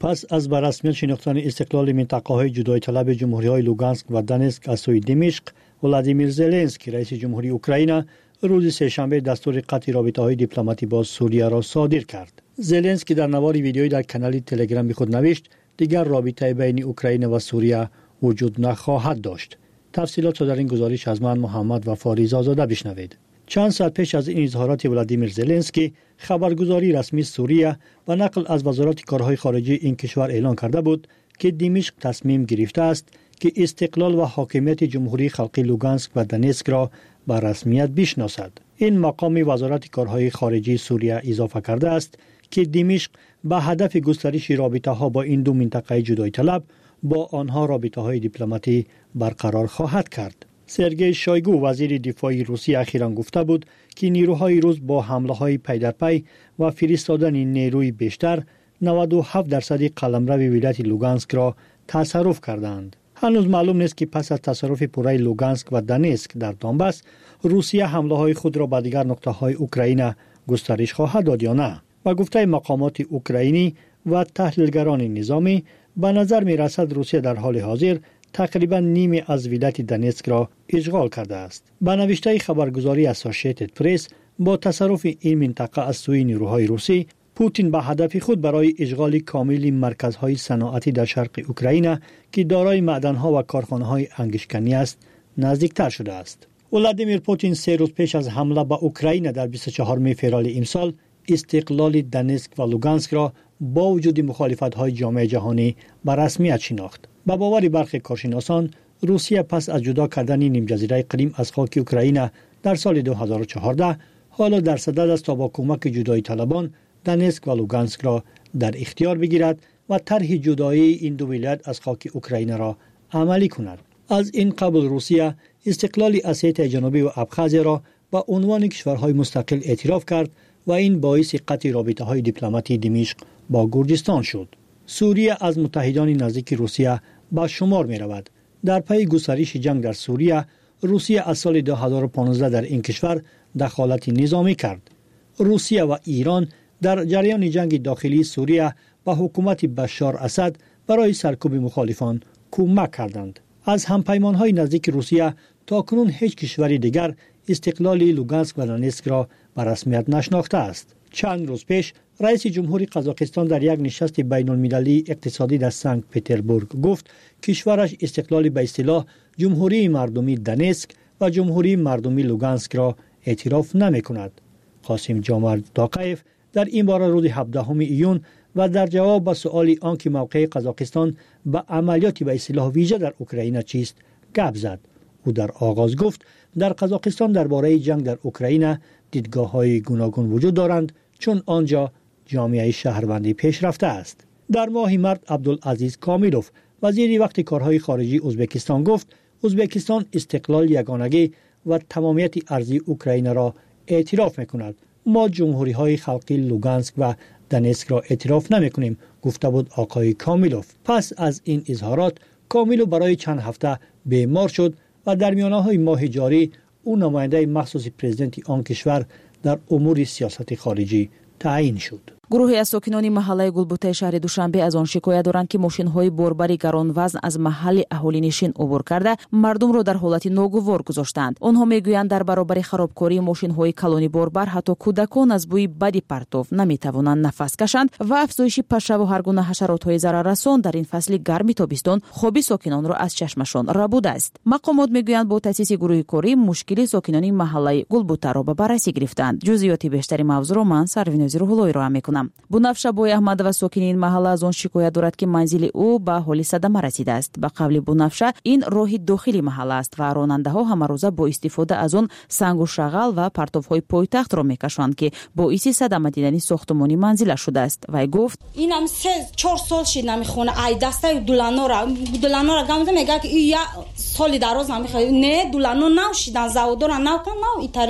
پس از به رسمیت شناختن استقلال منطقه‌های جدای طلب جمهوری‌های لوگانسک و دونسک از سوی دمشق، ولادیمیر زلنسکی رئیس جمهوری اوکراین روز سه‌شنبه دستور قطع رابطه‌های دیپلماتی با سوریه را صادر کرد. زلنسکی در نواری ویدیویی در کانال تلگرام خود نوشت دیگر رابطه بین اوکراین و سوریه وجود نخواهد داشت. تفصیلات را در این گزارش از من محمد وفاری زاده بشنوید. چند ساعت پیش از این اظهارات ولادیمیر زلنسکی، خبرگزاری رسمی سوریه و نقل از وزارت کارهای خارجه این کشور اعلان کرده بود که دمشق تصمیم گرفته است که استقلال و حاکمیت جمهوری خلقی لوگانسک و دونسک را به رسمیت بشناسد. این مقام وزارت کارهای خارجه سوریه اضافه کرده است که دمشق به هدف گسترش رابطه‌ها با این دو منطقه جدای طلب با آنها رابطه‌های دیپلماتی برقرار خواهد کرد. سرگئی شویگو وزیر دفاع روسیه اخیراً گفته بود که نیروهای روس با حمله‌های پی در پی و فرستادن نیروی بیشتر 97% قلمرو ولایت لوگانسک را تصرف کردند. هنوز معلوم نیست که پس از تصرف پوره لوگانسک و دونسک در دونباس، روسیه حمله‌های خود را به دیگر نقطه‌های اوکراین گسترش خواهد داد یا نه. و گفته مقامات اوکراینی و تحلیلگران نظامی به نظر می رسد روسیه در حال حاضر تقریبا نیمی از ولایت دونسک را اشغال کرده است. به نوشته خبرگزاری اسوسییتد پرس، با تصرف این منطقه از سوی نیروهای روسی، پوتین به هدف خود برای اشغال کامل مرکزهای صنعتی در شرق اوکراین که دارای معدن‌ها و کارخانه‌های انگشتکنی است نزدیکتر شده است. ولادیمیر پوتین 3 روز پیش از حمله به اوکراین در 24 فوریه امسال استقلال دونسک و لوگانسک را با وجود مخالفت‌های جامعه جهانی به رسمیت شناخت. به باور برخی کارشناسان، روسیه پس از جدا کردن نیم جزیره کریم از خاک اوکراین در سال 2014 حالا در صدد است تا با کمک جدایی طلبان دونسک و لوگانسک را در اختیار بگیرد و طرح جدایی این دو ولایت از خاک اوکراین را عملی کند. از این قبل روسیه استقلال اسیای جنوبی و ابخازی را به عنوان کشورهای مستقل اعتراف کرد و این باعث قطع رابطه‌های دیپلماتی دمشق با گرجستان شد. سوریه از متحدان نزدیک روسیه به شمار می رود. در پی گسترش جنگ در سوریه، روسیه از سال 2015 در این کشور دخالت نظامی کرد. روسیه و ایران در جریان جنگ داخلی سوریه به حکومت بشار اسد برای سرکوب مخالفان کمک کردند. از همپیمان‌های نزدیک روسیه تاکنون هیچ کشور دیگر استقلال لوگانسک و دونسک را به رسمیت نشناخته است. چند روز پیش رئیس جمهوری قزاقستان در یک نشست بین‌المللی اقتصادی در سنت پترزبورگ گفت کشورش استقلال به اصطلاح جمهوری مردمی دونسک و جمهوری مردمی لوگانسک را اعتراف نمی‌کند. قاسم جامعه داقایف در این باره روز 17 ایون و در جواب به سؤال آنکه موقع قزاقستان به عملیات به اصطلاح ویژه در اوکراین چیست گپ زد. او در آغاز گفت در قزاقستان درباره جنگ در اوکراین دیدگاه‌های گوناگون وجود دارند چون آنجا جامعه شهروندی پیشرفته است. در ماه مارس عبدالعزیز کامیلوف وزیر وقت کارهای خارجی ازبکستان گفت ازبکستان استقلال یگانگی و تمامیت ارضی اوکراین را اعتراف می‌کند. ما جمهوری‌های خلقی لوگانسک و دونسک را اعتراف نمی‌کنیم، گفته بود آقای کامیلوف. پس از این اظهارات کامیلوف برای چند هفته بیمار شد و در میانه‌های ماه جاری او نماینده مخصوص پرزیدنت آن کشور در امور سیاست خارجی تعیین شد. گروهی از ساکنان محله گلبوته شهر دوشنبه از آن شکایت دارند که ماشین‌های باربری گران‌وزن از محل اهالینشین عبور کرده مردم را در حالت ناگوار گذاشتند. آنها میگویند در برابر خرابکاری ماشین‌های کلانی باربر حتی کودکان از بوی بدی پرتو نمی‌توانند نفس کشند و افزایش پشه و هر گونه حشرات‌های ضرررسان در این فصل گرمی تابستان خوابی ساکنان را از چشمشان ربوده است. مقامات میگویند با تأسیس گروه کاری مشکل ساکنان محله گلبوته را به بررسی گرفتند. جزئیات بیشتری موضوع را من سروینوزی روحلوی را می‌کنم. بنفشه بوی احمد و ساکنین محله از آن شکایت دارد که منزل او به حال صدمه رسیده است. به قول بنفشه این راه داخلی محله است و راننده‌ها همه روزه با استفاده از آن سنگ و شغل و پرتوهای پایتخت را میکشند که باعث صدمه دیدن ساختمانی منزل شده است. و گفت اینم 3-4 سال شد نمیخونه. ای دسته دولانو را گام میگه که یا سال دراز نمیخواد. نه دولانو نوشیدن زودورا نوکن نو این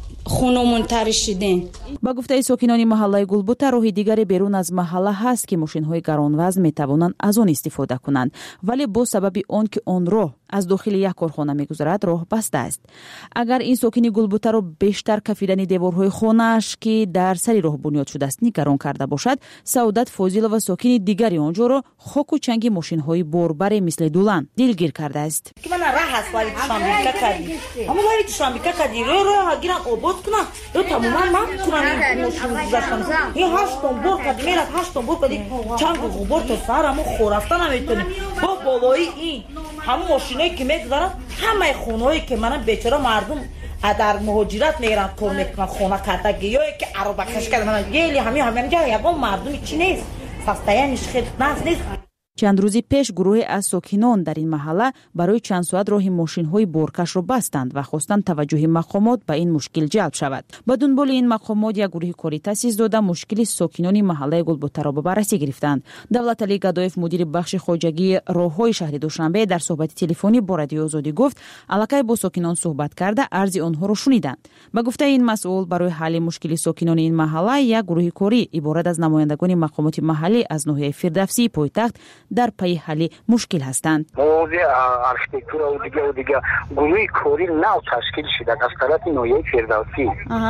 خونمون ترشیدن. با گفته ساکنان محله گلبوته راه دیگری بیرون از محله هست که ماشین‌های گران‌وزن می‌توانند از آن استفاده کنند، ولی با سبب آن که آن راه از داخل یک کارخانه میگذرد راه بسته است. اگر این ساکن گلبوته را بیشتر کفیدن دیوارهای خانه‌اش که در سر راه بنیاد شده است نگران کرده باشد، سعادت فاضل و ساکن دیگری آنجا را خاک و چنگ ماشین‌های باربر مثل دولان دلگیر کرده است. که من راه است ولی شامبیکا کردی. اما ولی شامبیکا کردی رو گیرم آباد کنم. رو تماما من کنم ماشین گذاشتم. این 8 تن بار کردی میرد 8 تن بار کردی چنگ غبار تا سرمو خورافته نمیتونی. با بالای این همون ماشینایی که میگذارن همه خونهایی که منم بیچاره مردم در مهاجرت میرن کار میکنن خونه کردگی یا که عربه کش کردن گلی همین جا یگان مردمی چی نیست سستایانش خیلی ناز نیست. چند روزی پیش گروه از ساکنان در این محله برای چند ساعت راه ماشین‌های بارکش را بستند و خواستند توجه مقامات به این مشکل جلب شود. با دنبال این مقامات یک گروه کاری تأسیس داده مشکل ساکنان محله گلبوته را به بررسی گرفتند. دولت علی گدایف مدیر بخش خواجگی راههای شهر دوشنبه در صحبت تلفنی با رادیو آزادی گفت الکی با ساکنان صحبت کرده عرض آنها را شنیدند. با گفته این مسئول برای حل مشکل ساکنان این محله یک گروه کاری عبارت از نمایندگان مقامات محلی از ناحیه فردوسی پایتخت در پی حل مشکل هستند. موضوع آرکیتکتور و دیگه گروه کاری نو تشکیل شده از طرف ناحیه فردوسی.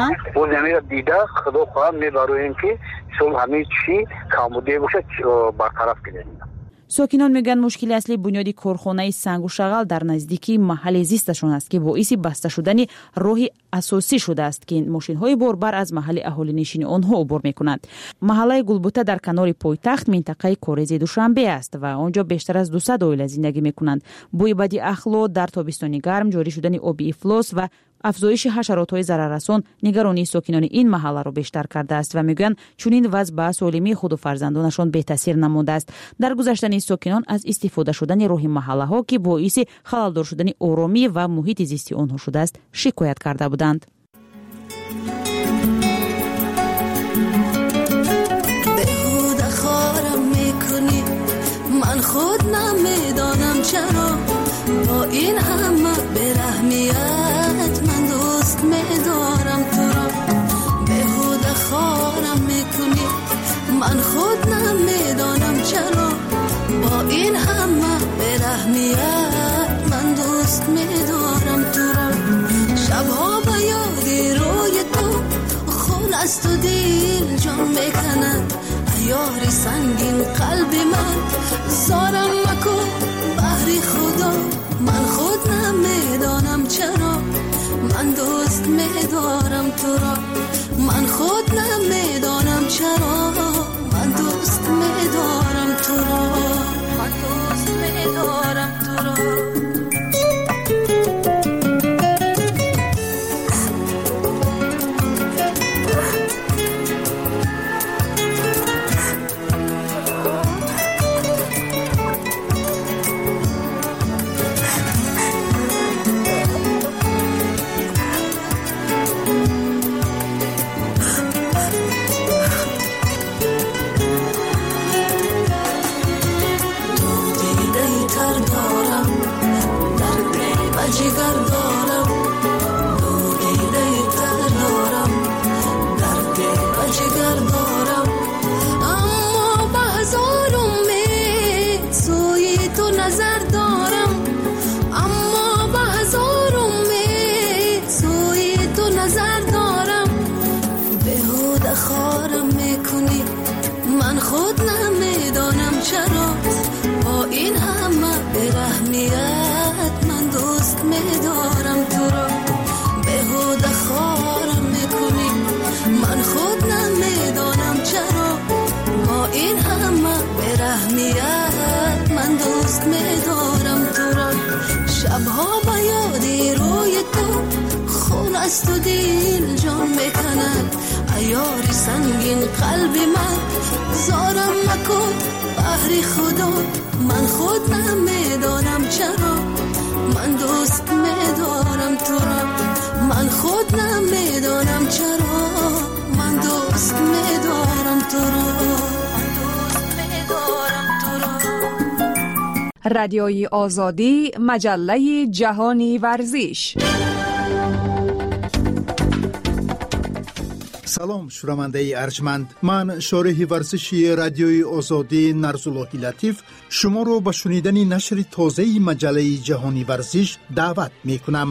و زمین دیده خدا خواهم میبرویم که صلح همه چی کاموده باشه برطرف کنیم. ساکنان میگن مشکل اصلی بنیادی کارخانه سنگ و شغل در نزدیکی محل زیستشون است که باعث بسته شدن راه اساسی شده است که ماشین‌های باربر از محل اهالی نشین آنها عبور میکنند. محله گلبوته در کنار پایتخت منطقه کاریز دوشنبه است و آنجا بیشتر از 200 عائله زندگی میکنند. بوی بدی اخلاق در تابستان گرم، جاری شدن آب افلاس و افزایش حشرات‌های ضرررسان نگرانی ساکنان این محله را بیشتر کرده است و میگویند چنین وضع به سالمی خود و فرزندانشان بی تاثیر نموده است. در گذشته این ساکنان از استفاده شدن راه محله‌ها که باعث خلل‌دار شدن آرامی و محیط زیستی آنها شده است شکایت کرده بودند. بهوده خارم میکنی من خود نمیدانم چرا با این همه برحمیت من دوست میدارم تو را. بهوده خارم میکنی من خود نمیدانم چرا با این همه برحمیت من دوست میدارم تو را. شبها به یادی روی تو خون است و دل جان میکند یاری سنگین قلب من زارم مکن بحری خدا من خود نمیدانم چرا من دوست میدارم تو را. من خود نمیدانم چرا من دوست میدارم تو را. من دوست میدارم تو را. شبها به یادی روی تو خون است و دل جان میکند عیاری سنگین قلب من زارم مکن بحری خدا من خود نمیدانم چرا من دوست میدارم تو را. من خود نمیدانم چرا من دوست میدارم تو را. رادیوی آزادی مجله جهانی ورزش. салом шунавандаи арҷманд, ман шориҳи варзиши радиои озодӣ Нарзуллоҳи Латиф шуморо ба шунидани нашри тозаи маҷаллаи ҷаҳони варзиш даъват мекунам.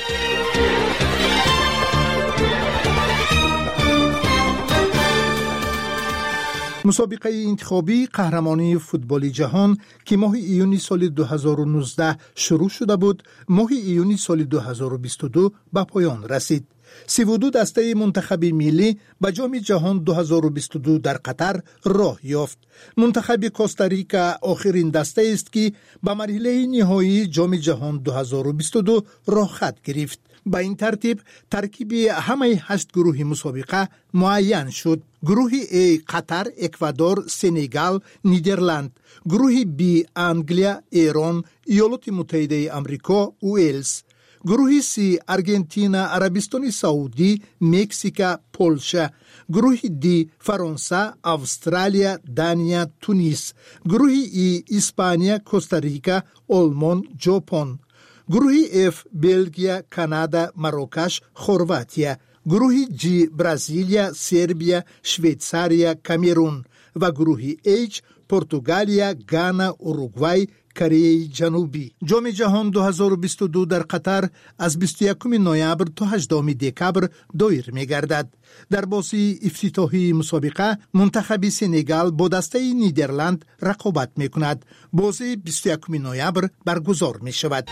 мусобиқаи интихобии қаҳрамонии футболи ҷаҳон ки моҳи июни соли 2019 шурӯъ шуда буд, моҳи июни соли 2022 ба поён расид. 32 дастаи мунтахаби миллӣ ба ҷоми ҷаҳон 2022 дар Қатар роҳ ёфт. мунтахаби Коста-Рика охирин дастаест ки ба марҳилаи ниҳоии ҷоми ҷаҳон 2022 роҳхат гирифт. ба ин тартиб таркиби ҳамаи 8 гурӯҳи мусобиқа муайян шуд. гурӯҳи А Қатар, Эквадор, Сенегал, Нидерланд, гурӯҳи Б Англия, Эрон, Иёлоти Муттаҳидаи Амрико, Уэльс, гурӯҳи С Аргентина, Арабистони Саудӣ, Мексика, Полша, гурӯҳи Д Фаронса, Австралия, Дания, Тунис, гурӯҳи И Испания, Коста-Рика, Олмон, Ҷопон, гурӯҳи Ф Белгия, Канада, Марокаш, Хорватия, гурӯҳи Г Бразилия, Сербия, Швейтсария, Камерун ва гурӯҳи H Португалия, Гана, Уругвай, Кореяи Ҷанубӣ. ҷоми ҷаҳон 2022 дар Қатар аз 21 ноябр то 18 декабр доир мегардад. дар бозии ифтитоҳии мусобиқа мунтахаби Сенегал бо дастаи Нидерланд рақобат мекунад. бозии 21 ноябр баргузор мешавад.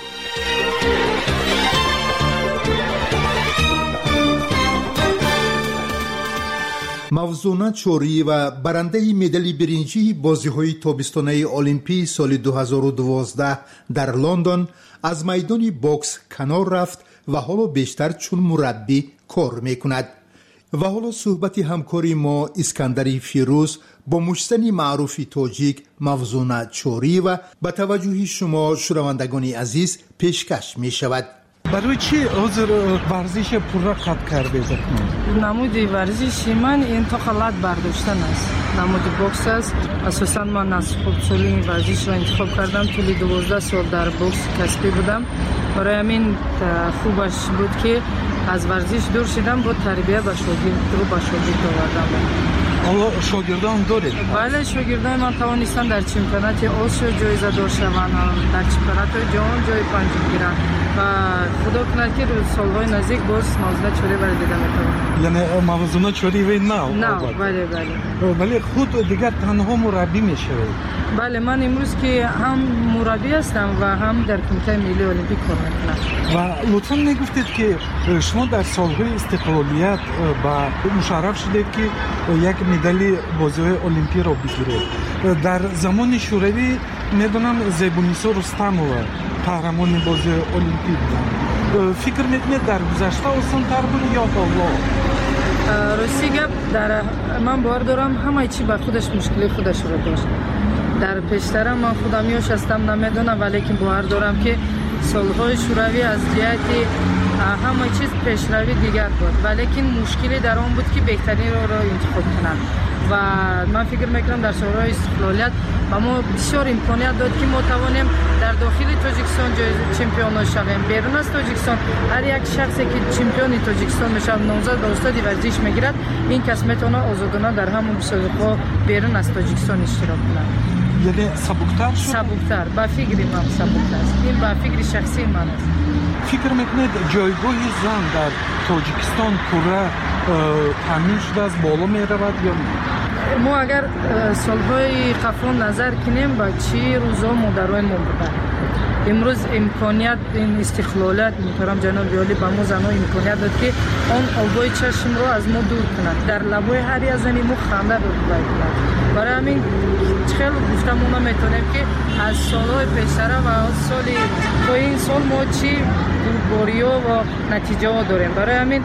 мавзуна чорӣ ва барандаи медали биринҷии бозиҳои тобистонаи олимпии соли 2012 дар Лондон аз майдони бокс канор рафт ва ҳоло бештар чун мураббӣ кор мекунад. ва ҳоло суҳбати ҳамкори мо Искандари Фирӯз бо мушзани маъруфи тоҷик мавзуна чорӣ ва ба таваҷҷӯҳи шумо шунавандагони азиз пешкаш мешавад. барои чӣ ҳозир варзиш пурра қад кардед? намуди варзиши ман интоқа лат бардоштан аст. намуди бокс аст. асосан ман аз хурдсолӣ ин варзишро интихоб кардам. тӯли 12 сол дар бокс касбӣ будам. барои ҳамин хубаш буд ки аз варзиш дур шидам, бо тарбия ба шогирд овардам. ҳоло шогирдон доред? бале, шогирдони ман тавонистанд дар чемпионати Осиё ҷоизадор шаванд, дар чемпионатҳои ҷаҳон ҷои панҷум гиранд ва худо кунад ки солҳои наздик боз мавзуна чорӣ баро дида метавонам. яъне мавзуна чорӣ нав? бале. вале худ дигар танҳо мураббӣ мешавед? бале, ман имрӯз ки ҳам мураббӣ ҳастам ва ҳам дар кумитаи миллии олимпик кор мекунам. ва лутфан мегуфтед ки шумо дар солҳои истиқлолият ба мушарраф шудед ки як медали бозиҳои олимпиро бигиред. дар замони шӯравӣ медонам Зебуниса Рустамова қаҳрамони бозиҳои олимпӣ буданд. фикр мекунед дар гузашта осонтар буд ё ҳоло? рости гап, ман бовар дорам ҳамаи чӣ ба худаш мушкили худашро дошт. дар пештара ман худам ёш ҳастам, намедонам, валекин бовар дорам ки солҳои шӯравӣ аз ҷиҳати ҳама чиз пешравӣ дигар буд, валекин мушкиле дар он буд ки беҳтаринро интихоб кунанд. ва ман фикр мекунам дар солҳои истиқлолият ба мо бисёр имконият дод ки мо тавонем дар дохили Тоҷикистон чемпионо шавем. берун аз Тоҷикистон ҳар як шахсе ки чемпиони Тоҷикистон мешавад, номзад ба устоди варзиш мегирад, ин кас метавонад озодона дар ҳамон мусобиқаҳо берун аз Тоҷикистон иштирок кунад. яъне сабуктар шуд? сабуктар, ба фикри ман сабуктар аст. ин ба фикри шахсии ман аст. фикр мекунед ҷойгоҳи зан дар Тоҷикистон пурра таъмин шудааст, боло меравад ё не? мо агар солҳои қафлон назар кинем, ба чӣ рӯзҳо модарои мо буданд. имрӯз имконият, ин истиқлолият, муҳтарам ҷаноби олӣ ба мо занҳо имконият дод ки он обои чашмро аз мо дур кунад. дар лабои ҳар як зани мо ханда бепайд кунад. барои ҳамин хело гуфта мо наметавонем ки аз солҳои пештара ва то ин сол мо чӣ бурбориҳо ва натиҷаҳо дорем. барои ҳамин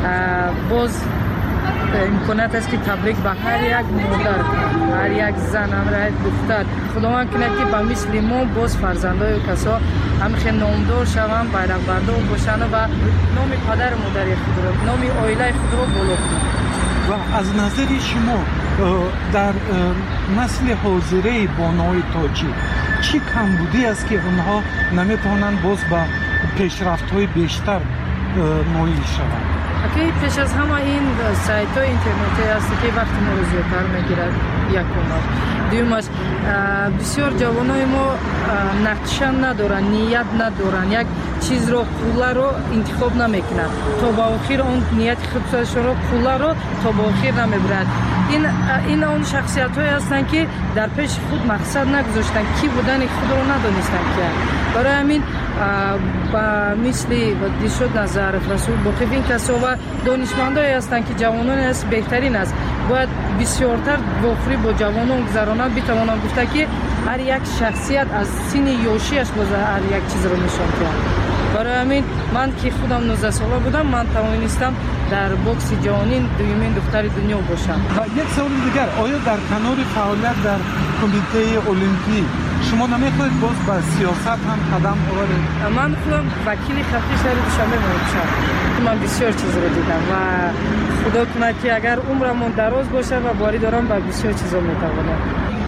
боз имконият аст ки табрик ба ҳар як модар, ҳар як зан, ҳар як духтар, худованд кунад ки ба мисли мо боз фарзандои касо ҳамихел номдор шаванд, байрақбардор бошанд ва номи падару модари худро, номи оилаи худро боло кунанд. ва аз назари шумо дар насли ҳозираи бонои тоҷик чӣ камбудӣ аст ки онҳо наметавонанд боз ба пешрафтҳои бештар ноил шаванд? که پیش از همه این سایت های اینترنتی است که وقتی ما رو زیادتر میگیرد. یکم دومش بسیار جوانای ما نقشه ندارن، نیت ندارن، یک چیز رو پولا رو انتخاب نمیکنن تا با آخر اون نیت خودشون رو پولا رو تا با آخر نمیبرند. این اون شخصیت های هستن که در پیش خود مقصد نگذاشتن، کی بودن خود رو ندانستن که برای همین با مثل دیشود نظر رسول باقی این کسا و دانشمندایی هستن که جوانان است بهترین است. باید بسیارتر واخری با جوانان گذرانه بتوانم گفته که هر یک شخصیت از سن یوشیش باز هر یک چیز رو نشان کرد. برای همین من که خودم 19 ساله بودم من توانستم در بوکس جهانی دومین دختر دنیا باشم. و یک سوال دیگر، آیا در کنار فعالیت در کمیته المپی شما نمیخواهید باز به سیاست هم قدم بردارید؟ من خودم وکیل خطی شهر دوشنبه باشم. من بسیار چیز رو دیدم و خدا کنه که اگر عمرم دراز باشه و باری دارم به بسیار چیزا میتوانم.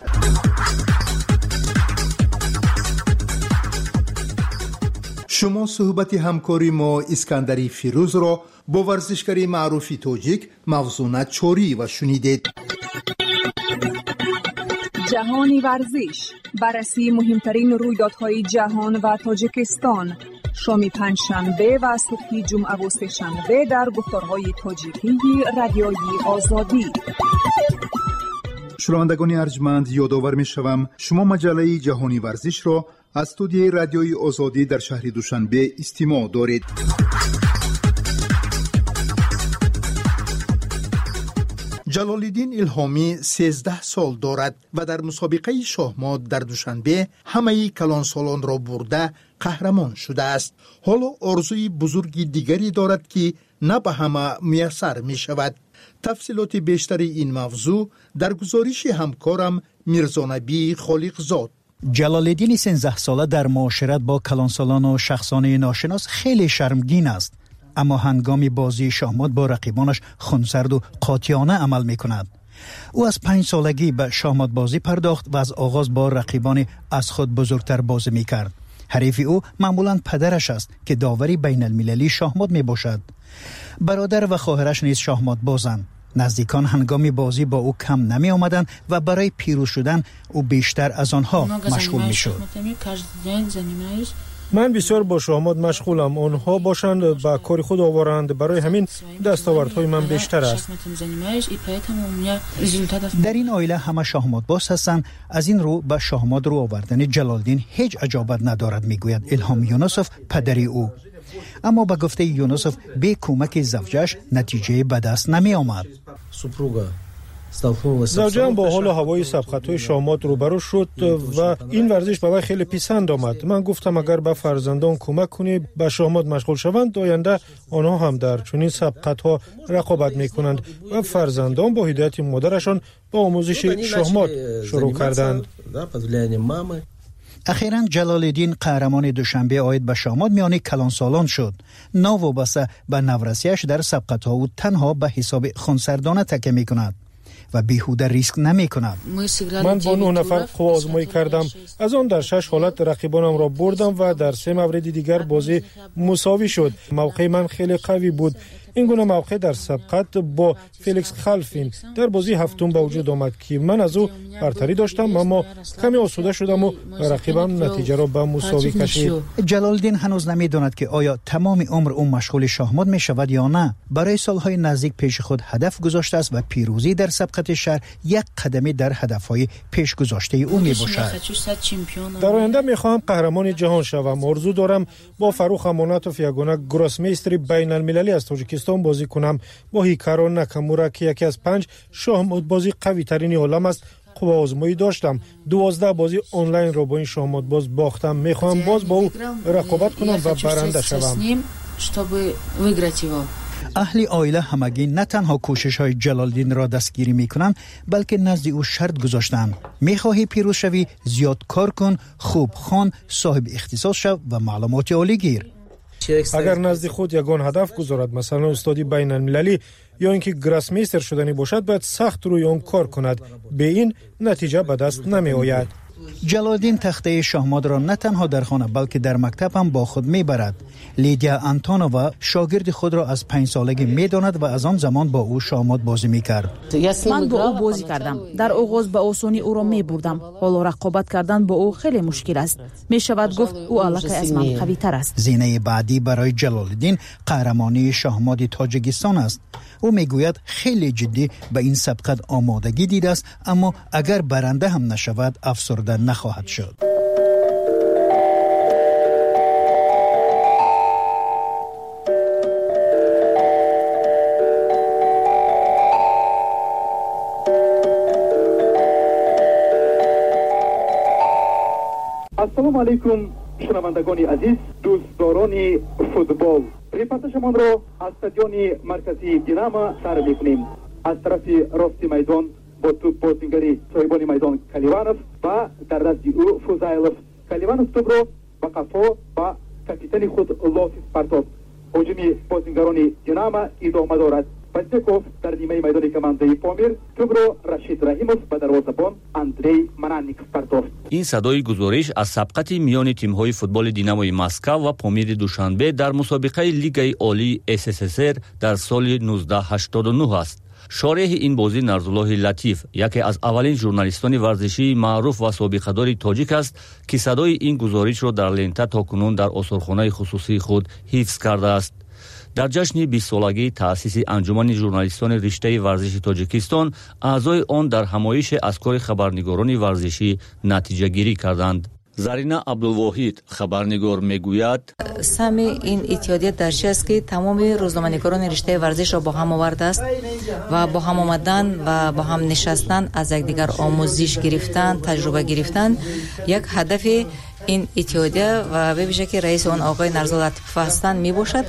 شما صحبت همکاری ما اسکندری فیروز را با ورزشکاری معروفی تاجیک موزونت چوری و شنیدید. جهانی ورزش، بررسی مهمترین رویدادهای جهان و تاجیکستان، شام پنجشنبه و صبح جمعه و سه‌شنبه در گفتارهای تاجیکی رادیویی آزادی. شنوندگان ارجمند، یادآور می‌شوم شما مجله جهانی ورزش را از استودیوی رادیویی آزادی در شهر دوشنبه استماع دارید. جلال‌الدین الهامی 13 سال دارد و در مسابقه شاهمات در دوشنبه همه کلانسالان را برده قهرمان شده است. حالا آرزوی بزرگی دیگری دارد که نه به همه میسر می شود. تفصیلات بیشتر این موضوع در گزارش همکارم میرزانبی خالقزاد. جلال‌الدین 13 ساله در معاشرت با کلانسالان و شخصان ناشناس خیلی شرمگین است، اما هنگام بازی شاهمات با رقیبانش خونسرد و قاطعانه عمل می کند. او از 5 سالگی به شاهمات بازی پرداخت و از آغاز با رقیبان از خود بزرگتر بازی می کرد. حریف او معمولاً پدرش است که داوری بین المللی شاهمات می باشد. برادر و خواهرش نیز شاهمات بازند. نزدیکان هنگام بازی با او کم نمی آمدند و برای پیروز شدن او بیشتر از آنها مشغول می شد. من بسیار با شاهمات مشغولم. آنها باشند با کار خود آورند، برای همین دستاوردهای من بیشتر است. در این عائله همه شاهمات باز هستند. از این رو به شاهمات رو آوردن جلال‌الدین هیچ عجابت ندارد، میگوید الهام یونسوف پدری او. اما به گفته یونسوف به کمک زوجش نتیجه به دست نمی آمد. زوجم با حال و هوای سبقت‌های شاهمات روبرو شد و این ورزش به وی خیلی پسند آمد. من گفتم اگر به فرزندان کمک کنی به شاهمات مشغول شوند، آینده آنها هم در چنین سبقت‌ها رقابت می‌کنند و فرزندان با هدایت مادرشان با آموزش شاهمات شروع کردند. اخیراً جلال‌الدین قهرمان دوشنبه عاید به شاهمات میان کلانسالان شد. ناوابسته به نورسیش در سبقت‌ها او تنها به حساب خونسردانه تکیه می‌کند و بیهوده ریسک نمی کند. من با 9 نفر قوا آزمایی کردم. از آن در 6 حالت رقیبانم را بردم و در 3 مورد دیگر بازی مساوی شد. موقع من خیلی قوی بود. این گونه موقع در سبقت با فیلیکس خلفین در بازی هفتم به وجود آمد که من از او برتری داشتم، اما کمی آسوده شدم و رقیبم نتیجه را به مساوی کشید. جلال‌الدین هنوز نمی‌داند که آیا تمام عمر او مشغول شاهمات می‌شود یا نه. برای سالهای نزدیک پیش خود هدف گذاشته است و پیروزی در سبقت شهر یک قدمی در هدف‌های پیش گذاشته او می‌باشد. در آینده می‌خواهم قهرمان جهان شوم. آرزو دارم با فاروق امانتوف یگانه گراسمیستر بین‌المللی از تاجیکستان بازی کنم. با هیکارو ناکامورا که یکی از 5 شاهمات بازی قوی ترین عالم است قوا آزمایی داشتم. 12 بازی آنلاین را با این شاهمات باز باختم. میخوام باز با او رقابت کنم و برنده شوم. اهل عائله همگی نه تنها کوشش‌های جلال‌الدین را دستگیری می‌کنند، بلکه نزد او شرط گذاشتند: می‌خواهی پیروز شوی، زیاد کار کن، خوب خوان، صاحب اختصاص شو و معلومات عالی گیر. اگر نزد خود یگان هدف گذارد، مثلا استادی بین المللی یا اینکه گراسمیستر شدنی باشد، باید سخت روی آن کار کند. به این نتیجه به دست نمی آید. جلالدین تخته شهماد را نه تنها در خانه بلکه در مکتب هم با خود میبرد. لیدیا انتونووا شاگرد خود را از 5 سالگی میداند و از آن زمان با او شهماد بازی میکرد. من با او بازی کردم. در آغاز به آسانی او را میبردم. حالا رقابت کردن با او خیلی مشکل است. میشود گفت او الکی از من قوی تر است. زینه بعدی برای جلالدین قهرمانی شهماد تاجیکستان است. او میگوید خیلی جدی به این سبقت آمادگی دیده است، اما اگر برنده هم نشود افسرده نخواهد شد. السلام علیکم شنوندگان عزیز، دوستداران فوتبال، رپورتاژمان را از استادیوم مرکزی دیناما سر می‌کنیم. از طرف راست میدان با توپ بازیگری صاحبان میدان کلیوانوف و در دست او فوزایلوف. کلیوانوف توپ را با قفا با کاپیتان خود لوسیس پارتوف. هجوم بازیگران دیناما ادامه دارد. پاسکوف در نیمه میدان کمانده پامیر توپ را رشید رحیموف و دروازه‌بان اندری منانیک پارتوف. این صدای گزارش از سبقت میان تیم‌های فوتبال دیناموی مسکو و پامیر دوشنبه در مسابقه لیگ عالی SSSR در سال 1989 است. شارح این بازی نرزالله لطیف یکی از اولین ژورنالیستان ورزشی معروف و سابقه‌دار تاجیک است که صدای این گزارش را در لنته تاکنون در آثارخانه خصوصی خود حفظ کرده است. در جشن 20 سالگی تأسیس انجمن ژورنالیستان رشته ورزشی تاجیکستان، اعضای آن در همایش از کار خبرنگاران ورزشی نتیجه گیری کردند. زرینا عبدالواحد خبرنگار میگوید سهم این اتحادیه در چی است که تمام روزنامه‌نگاران رشته ورزش را با هم آورده است و با هم آمدن و با هم نشستن، از یکدیگر آموزش گرفتن، تجربه گرفتن. یک هدف این اتحادیه و به ویژه که رئیس آن آقای نرزال لطیف هستند می باشد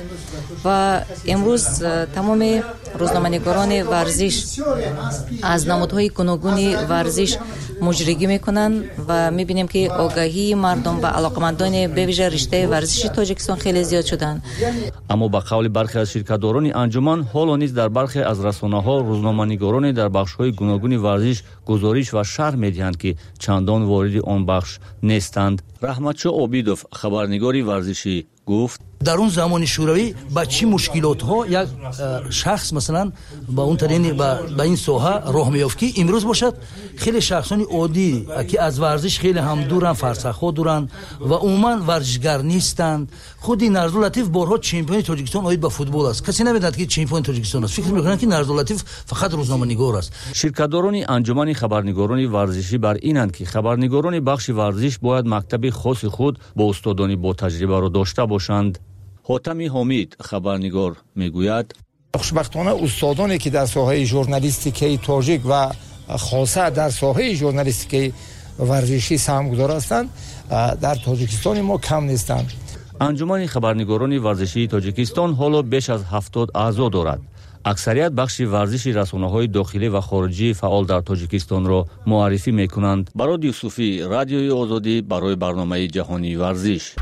و امروز تمام روزنامه‌نگاران ورزش از نمودهای گوناگون ورزش مجریگی میکنن و میبینیم که آگاهی مردم و علاقمندان به ویژه رشته ورزشی تاجیکستان خیلی زیاد شدن. اما به قول برخی از شرکت‌داران انجمن، حالا نیز در برخی از رسانه‌ها روزنامه‌نگاران در بخش‌های گوناگون ورزش گزارش و شرح می‌دهند که چندان وارد آن بخش نیستند. رحمتشاه عابدوف خبرنگاری ورزشی گفت در اون زمان شوروی با چی مشکلات ها یک شخص مثلا با اون طریق با این ساحه راه میافت که امروز باشد خیلی شخصانی عادی که از ورزش خیلی هم دورن، فرسخ‌ها دورن و عموما ورزشگر نیستند. خودی نرزال لطیف بارها چمپیون تاجیکستان آید با فوتبال است. کسی نمیداند که چمپیون تاجیکستان است. فکر میکنن که نرزال لطیف فقط روزنامه‌نگار است. شرکت‌داران انجمن خبرنگاران ورزشی بر اینند که خبرنگاران بخش ورزش باید مکتب خاص خود با استادانی با تجربه را داشته باشند. حاتمی حامید خبرنگار میگوید خوشبختانه استادانی که در ساحه ژورنالیستیک تاجیک و خاصه در ساحه ژورنالیستیک ورزشی سهمگذار هستند در تاجیکستان ما کم نیستند. انجمن خبرنگاران ورزشی تاجیکستان حالا بیش از 70 اعضا دارد. اکثریت بخش ورزشی رسانه‌های داخلی و خارجی فعال در تاجیکستان را معرفی می‌کنند. براد یوسفی، رادیوی آزادی، برای برنامه جهانی ورزش.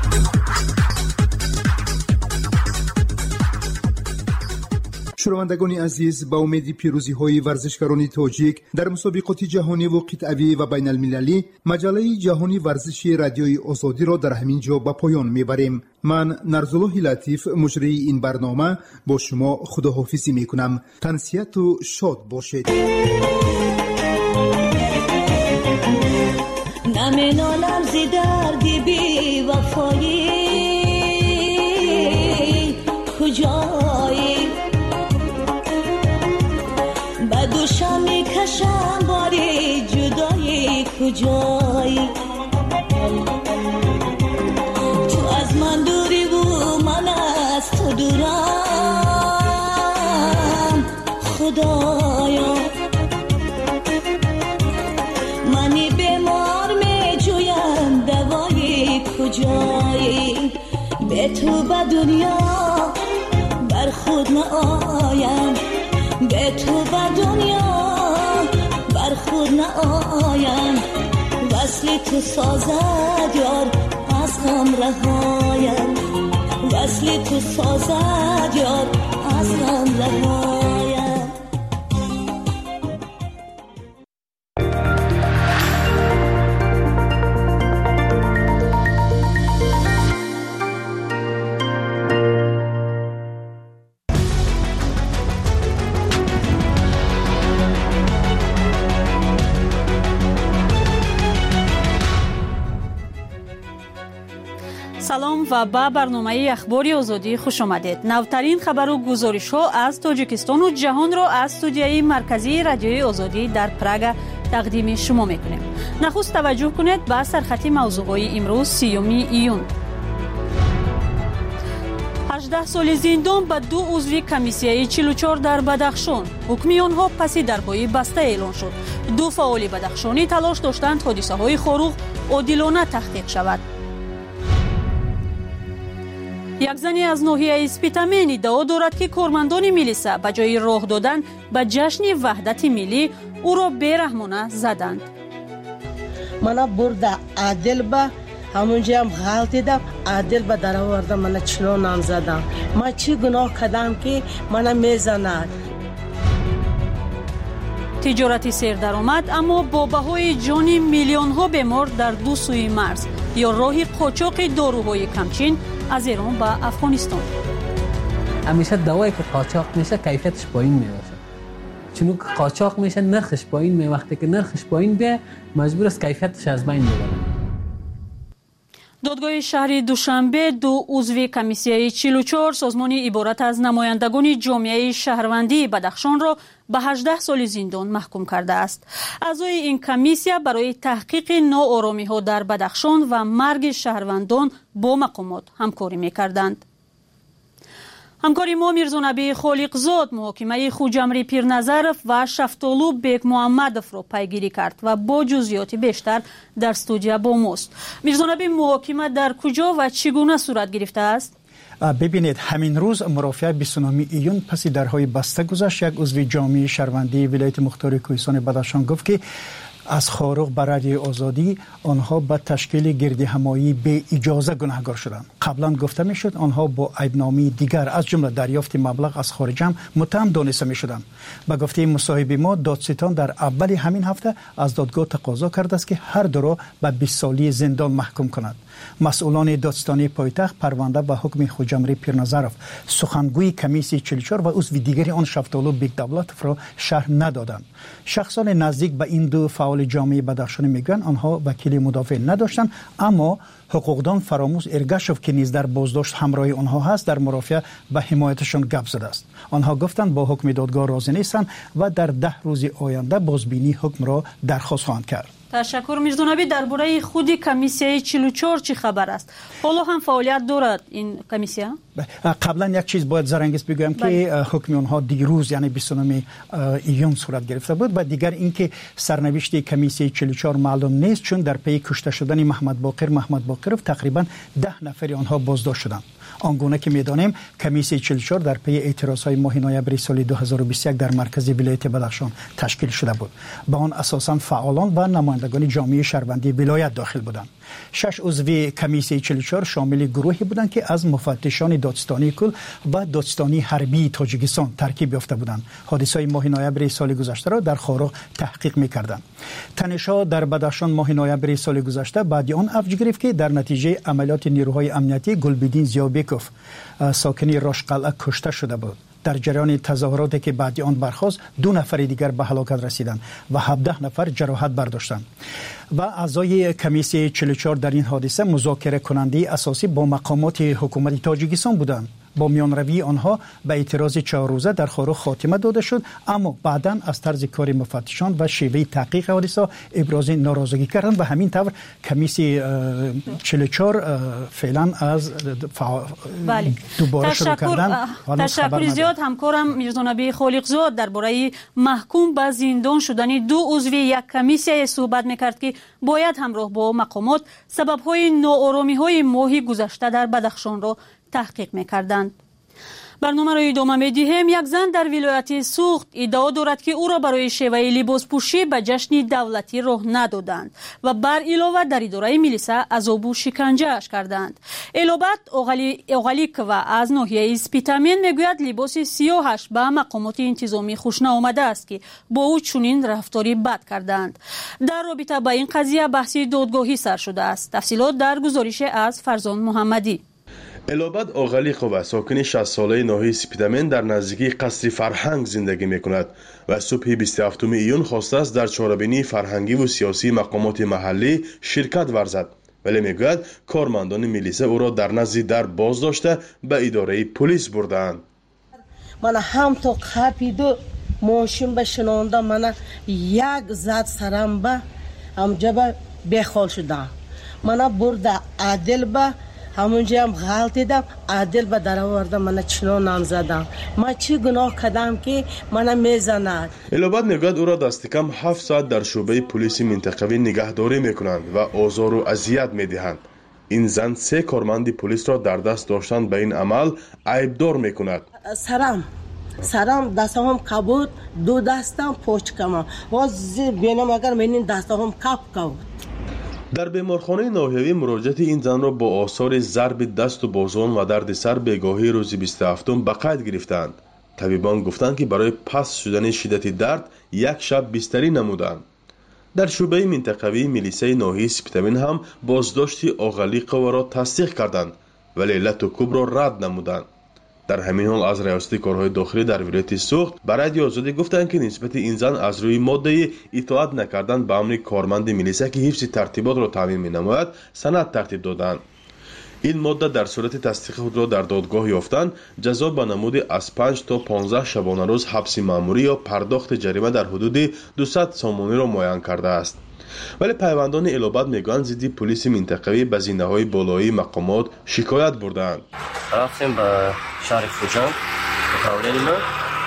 شنوندگان عزیز، با امید پیروزی‌های ورزشکاران تاجیک در مسابقات جهانی و قطعی و بین المللی، مجله جهانی ورزشی رادیوی آزادی را در همین جا به پایان میبریم. من نرزالله لطیف مجری این برنامه با شما خداحافظی میکنم. تنسیت و شاد باشید. نمینالم زی دردی بی وفایی کجایی دوشم میکشم باری جدایی کجایی تو از من دوری و من از تو دورم خدایا منی بیمار میجویم دوایی کجایی به تو به دنیا بر خود نآیم به تو به دنیا بر خود نآیم وصل تو سازد یار از غم رهایم وصل تو سازد یار از غم رهایم. سلام و به برنامه اخباری آزادی خوش آمدید. نوترین خبر و گزارش ها از تاجیکستان و جهان را از استودیوی مرکزی رادیوی آزادی در پراگ تقدیم شما میکنیم. نخست توجه کنید به سرخط موضوعهای امروز 30 ایون. 18 سال زندان به 2 عضو کمیسیه 44 در بدخشان. حکم آنها پس درباره بسته اعلان شد. 2 فعال بدخشانی تلاش داشتند حادثه های خاروق عادلانه تحقیق شود. یک زنی از ناحیه اسپیتامن ادعا دارد که کارمندان میلیسا به جای راه دادن به جشن وحدت ملی او را بیرحمانه زدند. من برده عادل به همونجا هم غلط دیدم، عادل به در آورده من چلو نام زدم. من چی گناه کردم که من میزند؟ تجارتی سردرآمد اما با بهای جان میلیون ها بیمار در 2 سوی مرز یا راه قاچاق داروهای کمچین از ایران به افغانستان. همیشه دوایی که قاچاق میشه کیفیتش پایین میشه، چون که قاچاق میشه نرخش پایین می، وقتی که نرخش پایین بیه مجبور است کیفیتش از بین ببره. دادگاه شهر دوشنبه 2 عضو کمیسیه 44 سازمانی عبارت از نمایندگان جامعه شهروندی بدخشان را به 18 سال زندان محکوم کرده است. اعضای این کمیسیه برای تحقیق ناآرامی‌ها در بدخشان و مرگ شهروندان با مقامات همکاری می‌کردند. همکاری ما میرزانبی خالقزاد محاکمه خوجمری پیرنظرف و شفتالو بیگ محمدف را پیگیری کرد و با جزئیات بیشتر در استودیو با ماست. میرزانبی محاکمه در کجا و چگونه صورت گرفته است؟ ببینید، همین روز مرافعه 29 ایون پس درهای بسته گذشت. یک عضو جامعه شهروندی ولایت مختار کوهستان بدخشان گفت که از خاروق برای آزادی آنها به تشکیل گردهمایی به اجازه گناهکار شدند. قبلا گفته میشد آنها با عیبنامه دیگر از جمله دریافت مبلغ از خارج هم متهم دانسته میشدند. به گفته مصاحبه ما، دادستان در اول همین هفته از دادگاه تقاضا کرده است که هر دو را به 20 سالی زندان محکوم کند. مسئولان دادستانی پایتخت پرونده به حکم خوجمری پیرنظرف، سخنگوی کمیسیه 44 و عضو دیگری آن شفتالو بیگ دولتف را شرح ندادند. شخصان نزدیک به این 2 فعال جامعه بدخشانی میگویند آنها وکیل مدافع نداشتند، اما حقوقدان فراموز ارگشوف که نیز در بازداشت همراه آنها هست در مرافعه به حمایتشان گپ زده است. آنها گفتند با حکم دادگاه راضی نیستند و در 10 روز آینده بازبینی حکم را درخواست خواهند کرد. تشکر میرزانبی. درباره خود کمیسیه 44 چی خبر است؟ حالا هم فعالیت دارد این کمیسیه؟ قبلا یک چیز باید زرنگیز بگویم که حکم آنها دیروز یعنی 29 ایون صورت گرفته بود و دیگر اینکه سرنوشت کمیسیه 44 معلوم نیست، چون در پی کشته شدن محمد باقرov تقریبا 10 نفر آنها بازداشت شدند. آنگونه که میدانیم کمیسیه 44 در پی اعتراضهای ماه نوامبر سال 2021 در مرکز ولایت بدخشان تشکیل شده بود. با آن اساساً فعالان و نمایندگان جامعه شهروندی ولایت داخل بودند. 6 عضو کمیسیه 44 شامل گروهی بودند که از مفتشان دادستانی کل و دادستانی حربی تاجیکستان ترکیب یافته بودند. حادثه ماه نوامبر سال گذشته را در خاروق تحقیق می‌کردند. تنش‌ها در بدخشان ماه نوامبر سال گذشته بعد آن افج گرفت که در نتیجه عملیات نیروهای امنیتی گلبدین زیابکوف ساکنی راشقلعه کشته شده بود. در جریان تظاهراتی که بعد آن برخاست 2 نفر دیگر به هلاکت رسیدند و 17 نفر جراحت برداشتند. و اعضای کمیسیه 44 در این حادثه مذاکره کننده اساسی با مقامات حکومت تاجیکستان بودند. با میانروی آنها به اعتراض 4 روزه در خاروق خاتمه داده شد، اما بعداً از طرز کار مفتشان و شیوه تحقیق حادثه ابراز ناراضگی کردند و همین طور کمیسیه 44 فعلا از دوباره شروع کردن. تشکر زیاد همکارم میرزانبی خالقزاد درباره محکوم به زندان شدن 2 عضو یک کمیسیه صحبت میکرد که باید همراه با مقامات سبب‌های ناآرامی‌های ماه گذشته در بدخشان را تحقیق می‌کردند. برنامه را ادامه می‌دهیم. یک زن در ولایت سوخت ادعا دارد که او را برای شیوه لباس پوشی به جشن دولتی راه ندادند و بر علاوه در اداره میلیسا عذاب و شکنجه‌اش کردند. الابت اوغالیک و از ناحیه اسپیتامن میگوید لباس سیاهش به مقامات انتظامی خوش نآمده است که با او چنین رفتاری بد کردند. در رابطه با این قضیه بحثی دادگاهی سر شده است. تفصیلات در گزارش از فرزان محمدی. الابد آغلیقووا ساکن 60 ساله ناحیه اسپیتامن در نزدیکی قصر فرهنگ زندگی می‌کند و صبح 27 ایون خواسته است در چاره‌بینی فرهنگی و سیاسی مقامات محلی شرکت ورزد. ولی میگوید کارمندان میلیسه او را در نزد در باز داشته به اداره پلیس بردند. من هم تو خپیدو ماشین به شنونده من یک زد سرم به همجا به بخال شدم. من برده عادل به همونجا هم غلطیدم. عادل به در آوردم من چنان نام زدم. من چی گناه کردم که من میزند. الابد میگوید او را دست کم 7 ساعت در شعبه پلیس منطقوی نگهداری میکنند و آزار و اذیت میدهند. این زن 3 کارمند پلیس را در دست داشتند به این عمل عیبدار میکند. سرم دستم کبود 2 دستم پوچکم باز بینم اگر من دستم کپ کبود. در بیمارخانه ناحیوی مراجعت این زن را با آثار ضرب دست و بازوان و درد سر بیگاهی روز 27 به قید گرفتند. طبیبان گفتند که برای پس شدن شدت درد 1 شب بستری نمودند. در شعبه منطقوی میلیسه ناحیه سپیتامین هم بازداشت آقالیق را تصدیق کردند ولی علت و کوب را رد نمودند. در همین حال از ریاست کارهای داخلی در ولایت سوخت به رادیو آزادی گفتند که نسبت این زن از روی ماده اطاعت نکردن به امر کارمند میلیسه که حفظ ترتیبات را تامین می‌نماید سند ترتیب دادند. این ماده در صورت تصدیق خود را در دادگاه یافتند جزا به نمود از 5 تا 15 شبانه روز حبس مأموری یا پرداخت جریمه در حدود 200 سامانی را معین کرده است. ولی پیوندان الابد میگویند ضد پلیس منطقوی به زینه‌های بالایی مقامات شکایت بردند. رفتیم به شهر خوجند متولی ما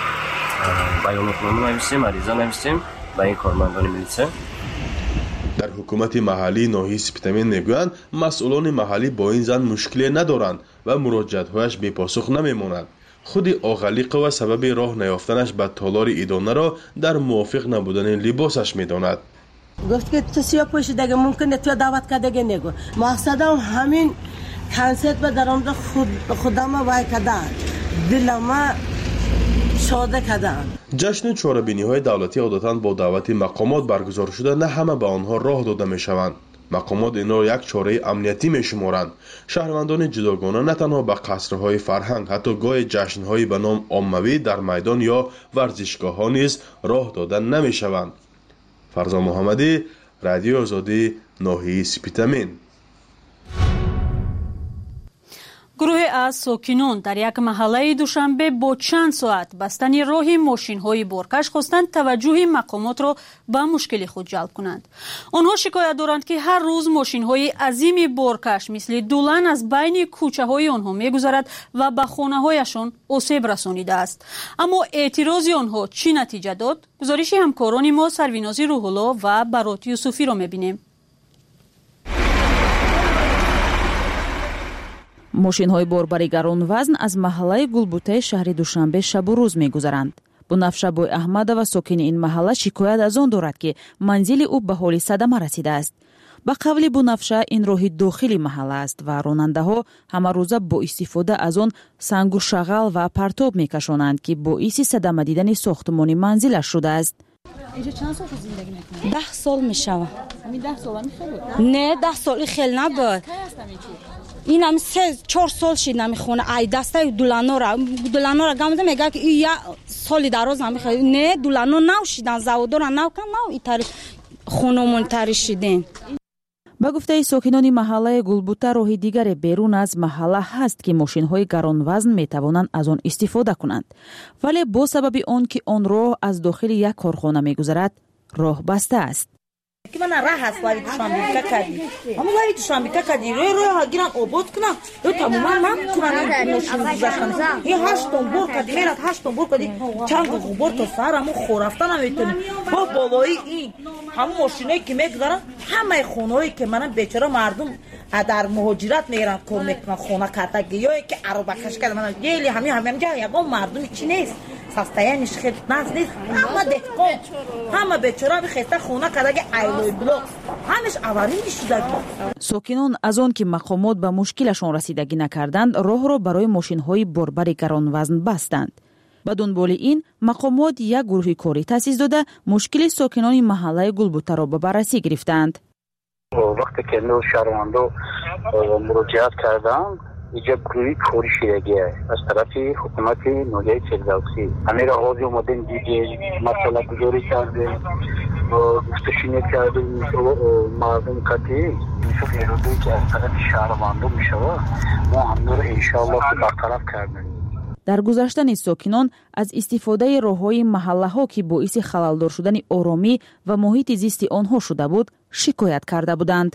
بیاناتنامه نوشتیم، عریضه نوشتیم به این کارمندان میلیسه. در حکومت محلی ناحیه سپیتامین میگویند مسئولان محلی با این زن مشکلی ندارند و مراجعت‌هایش بی پاسخ نمیماند. خود آقالیق و سبب راه نیافتنش به تالار ادانه را در موافق نبودن لباسش میداند. گفت که تو سیاه پوشیدگی ممکنه تو دعوت کردگی نگو. مقصدم همین کنسرت به درآمد خودم وای کردن دلم شاده کردن. جشن چهاربینی‌های دولتی عادتاً با دعوت مقامات برگزار شده نه همه به آنها راه داده می‌شوند. مقامات این را یک چاره امنیتی می‌شمارند. شهروندان جداگانه نه تنها به قصرهای فرهنگ حتی گاه جشن‌های به نام عاموی در میدان یا ورزشگاه‌ها نیز راه داده نمی‌شوند. فرزا محمدی، رادیو آزادی، ناحیه سپیتامین. گروه از ساکنان در یک محله دوشنبه با چند ساعت بستن راه ماشین‌های بارکش خواستند توجه مقامات را به مشکل خود جلب کنند. آنها شکایت دارند که هر روز ماشین‌های عظیم بارکش مثل دولن از بین کوچه‌های آنها می‌گذرد و به خانه‌هایشان آسیب رسانیده است. اما اعتراض آنها چی نتیجه داد؟ گزارش همکاران ما سروینازی روح‌الله و برات یوسفی را می‌بینیم. ماشинҳои борбари гаронвазн аз маҳаллаи гулбутаи шаҳри душанбе шабу рӯз мегузаранд. бунафша бой аҳмадова сокини ин маҳалла шикоят аз он дорад ки манзили ӯ ба ҳоли садама расидааст. ба қавли бунафша ин роҳи дохили маҳалла аст ва ронандаҳо ҳамарӯза бо истифода аз он сангу шағал ва партоб мекашонанд ки боиси садама дидани сохтмони манзилаш шудааст. 10 сол мешавад. 10 соли хел набуд. اینم 3-4 سال شد نمیخونه. ای دسته دولانورا گامده میگه که این سالی دراز نمیخواد. نه دولانو نوشیدن زودورا نو کن نو این طریق خونمون طریق شدین. با گفته ساکنان محله گلبوته راهی دیگر بیرون از محله هست که ماشین‌های گرانوزن میتوانند از آن استفاده کنند. ولی با سبب آن که آن راه از داخل یک کارخانه میگذرد راه بسته است. که من راه هست ولی دوشنبه کردی اما ولی دوشنبه کردی روی گیرن آباد کنم رو تماما من کنم ماشین گذاشتن این 8 بار کردی میرد 8 بار کردی چند غبار تا سر همون خورفتن نمیتونی با بالایی این همون ماشینایی که میگذارن همه خونهایی که من بیچاره مردم در مهاجرت میرن کار میکنن خونه کاتگی یا که عربه کش کرد من گلی همین جا یگان مردم چی نیست سستایانش خیلی ناز نیست همه دهقان همه بیچاره بخیسته خونه کاتگی ایلوی بلوک همش آواری شده. ساکنان از آن که مقامات به مشکلشان رسیدگی نکردند راه را برای ماشین‌های باربر گرانوزن بستند. با دنبال این مقامات یک گروه کاری تأسیس داده مشکل ساکنان محله گلبوته را به بررسی گرفتند. وقتی که نو شهروندان مراجعت کردند اینجا گروهی کاری شدگی از طرف حکومت ناحیه فردوسی همه را حاضر اومدن دیگه مسئله گذاری کردیم گفتشینی کردیم مردم کتی میشه ایرادی که از طرف شهروندان میشه ما هم رو انشالله برطرف کردیم. در گذشتن ساکنان از استفاده راههای محله‌ها که باعث خلل‌دار شدن آرامی و محیط زیست آنها شده بود شکایت کرده بودند.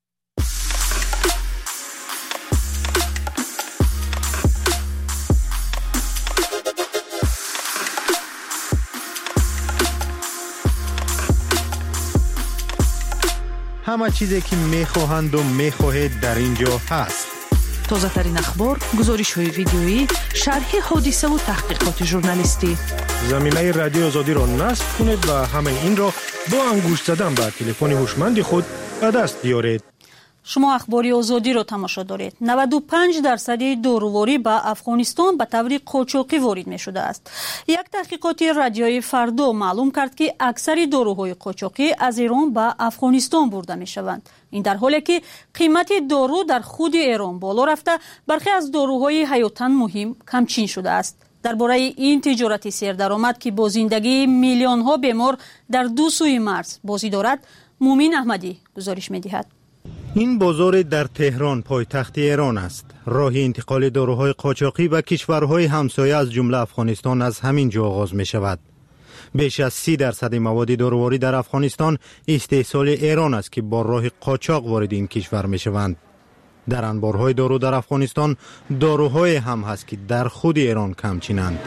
همه چیزی که میخواهند و میخواهید در اینجا هست. تازه ترین اخبار، گزارش های ویدیویی، شرح حادثه و تحقیقات ژورنالیستی. زمینه رادیو آزادی را نصب کنید و همه این را با انگشت زدن به تلفن هوشمند خود به دست بیارید. شما اخباری آزادی رو تماشا دارید. 95% داروواری به افغانستان به طور قاچاقی وارد می شده است. یک تحقیقات رادیوی فردا معلوم کرد که اکثر داروهای قاچاقی از ایران به افغانستان برده می شوند. این در حالی که قیمت دارو در خود ایران بالا رفته، برخی از داروهای حیاتاً مهم کمچین شده است. درباره این تجارت سردرآمد که با زندگی میلیون ها بیمار در دو سوی مرز بازی دارد، مومین احمدی گزارش می دهد. این بازار در تهران پایتخت ایران است. راه انتقال داروهای قاچاقی به کشورهای همسایه از جمله افغانستان از همین جا آغاز می شود. بیش از 30% مواد داروواری در افغانستان استحصال ایران است که با راه قاچاق وارد این کشور می شوند. در انبارهای دارو در افغانستان داروهای هم هست که در خود ایران کمچینند.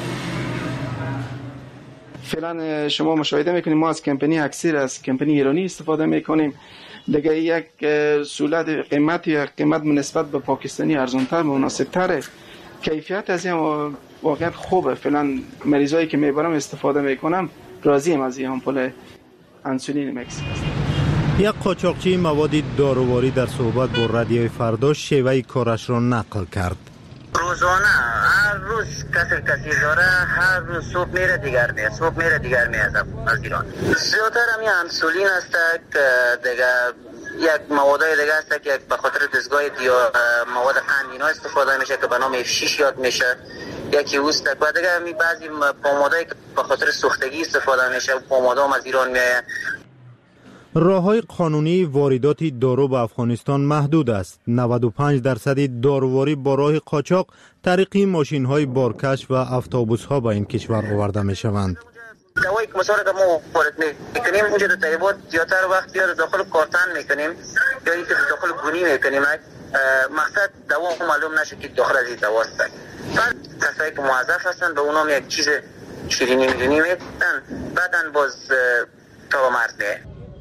فعلا شما مشاهده میکنیم ما از کمپانی اکسیر از کمپانی ایرانی استفاده میکنیم. دیگه یک سهولت قیمت نسبت به پاکستانی ارزانتر و مناسبتره. کیفیت از این واقعا خوبه. فعلا مریضایی که میبرم استفاده میکنم راضیم از این آمپول انسولین مکسیک. یک قاچاقچی مواد داروواری در صحبت با رادیوی فردا شیوه کارش را نقل کرد. روزانه هر روز کسی داره، هر روز صبح میره دیگر میاد از ایران. زیادتر همین انسولین است که دیگه یک موادای دیگه است که به خاطر دستگاه مواد قند اینا استفاده میشه که به نام F6 یاد میشه. یکی اوست و دیگه همین بعضی پامادایی که به خاطر سوختگی استفاده میشه پامادا هم از ایران میاد. راه‌های قانونی واردات دارو به افغانستان محدود است. 95% داروواری با راه قاچاق طریق ماشین‌های بارکش و اتوبوس‌ها به این کشور آورده می‌شوند. دوایی که مثلا ما وارد می‌کنیم اونجا در طیبات زیادتر وقت یا داخل کارتن می‌کنیم یا اینکه داخل گونی می‌کنیم. مقصد دوا معلوم نشه که داخل از این دواست. بعد کسایی که موظف هستن به اونام یک چیز شیرینی میدن بعداً باز تا مرز میه.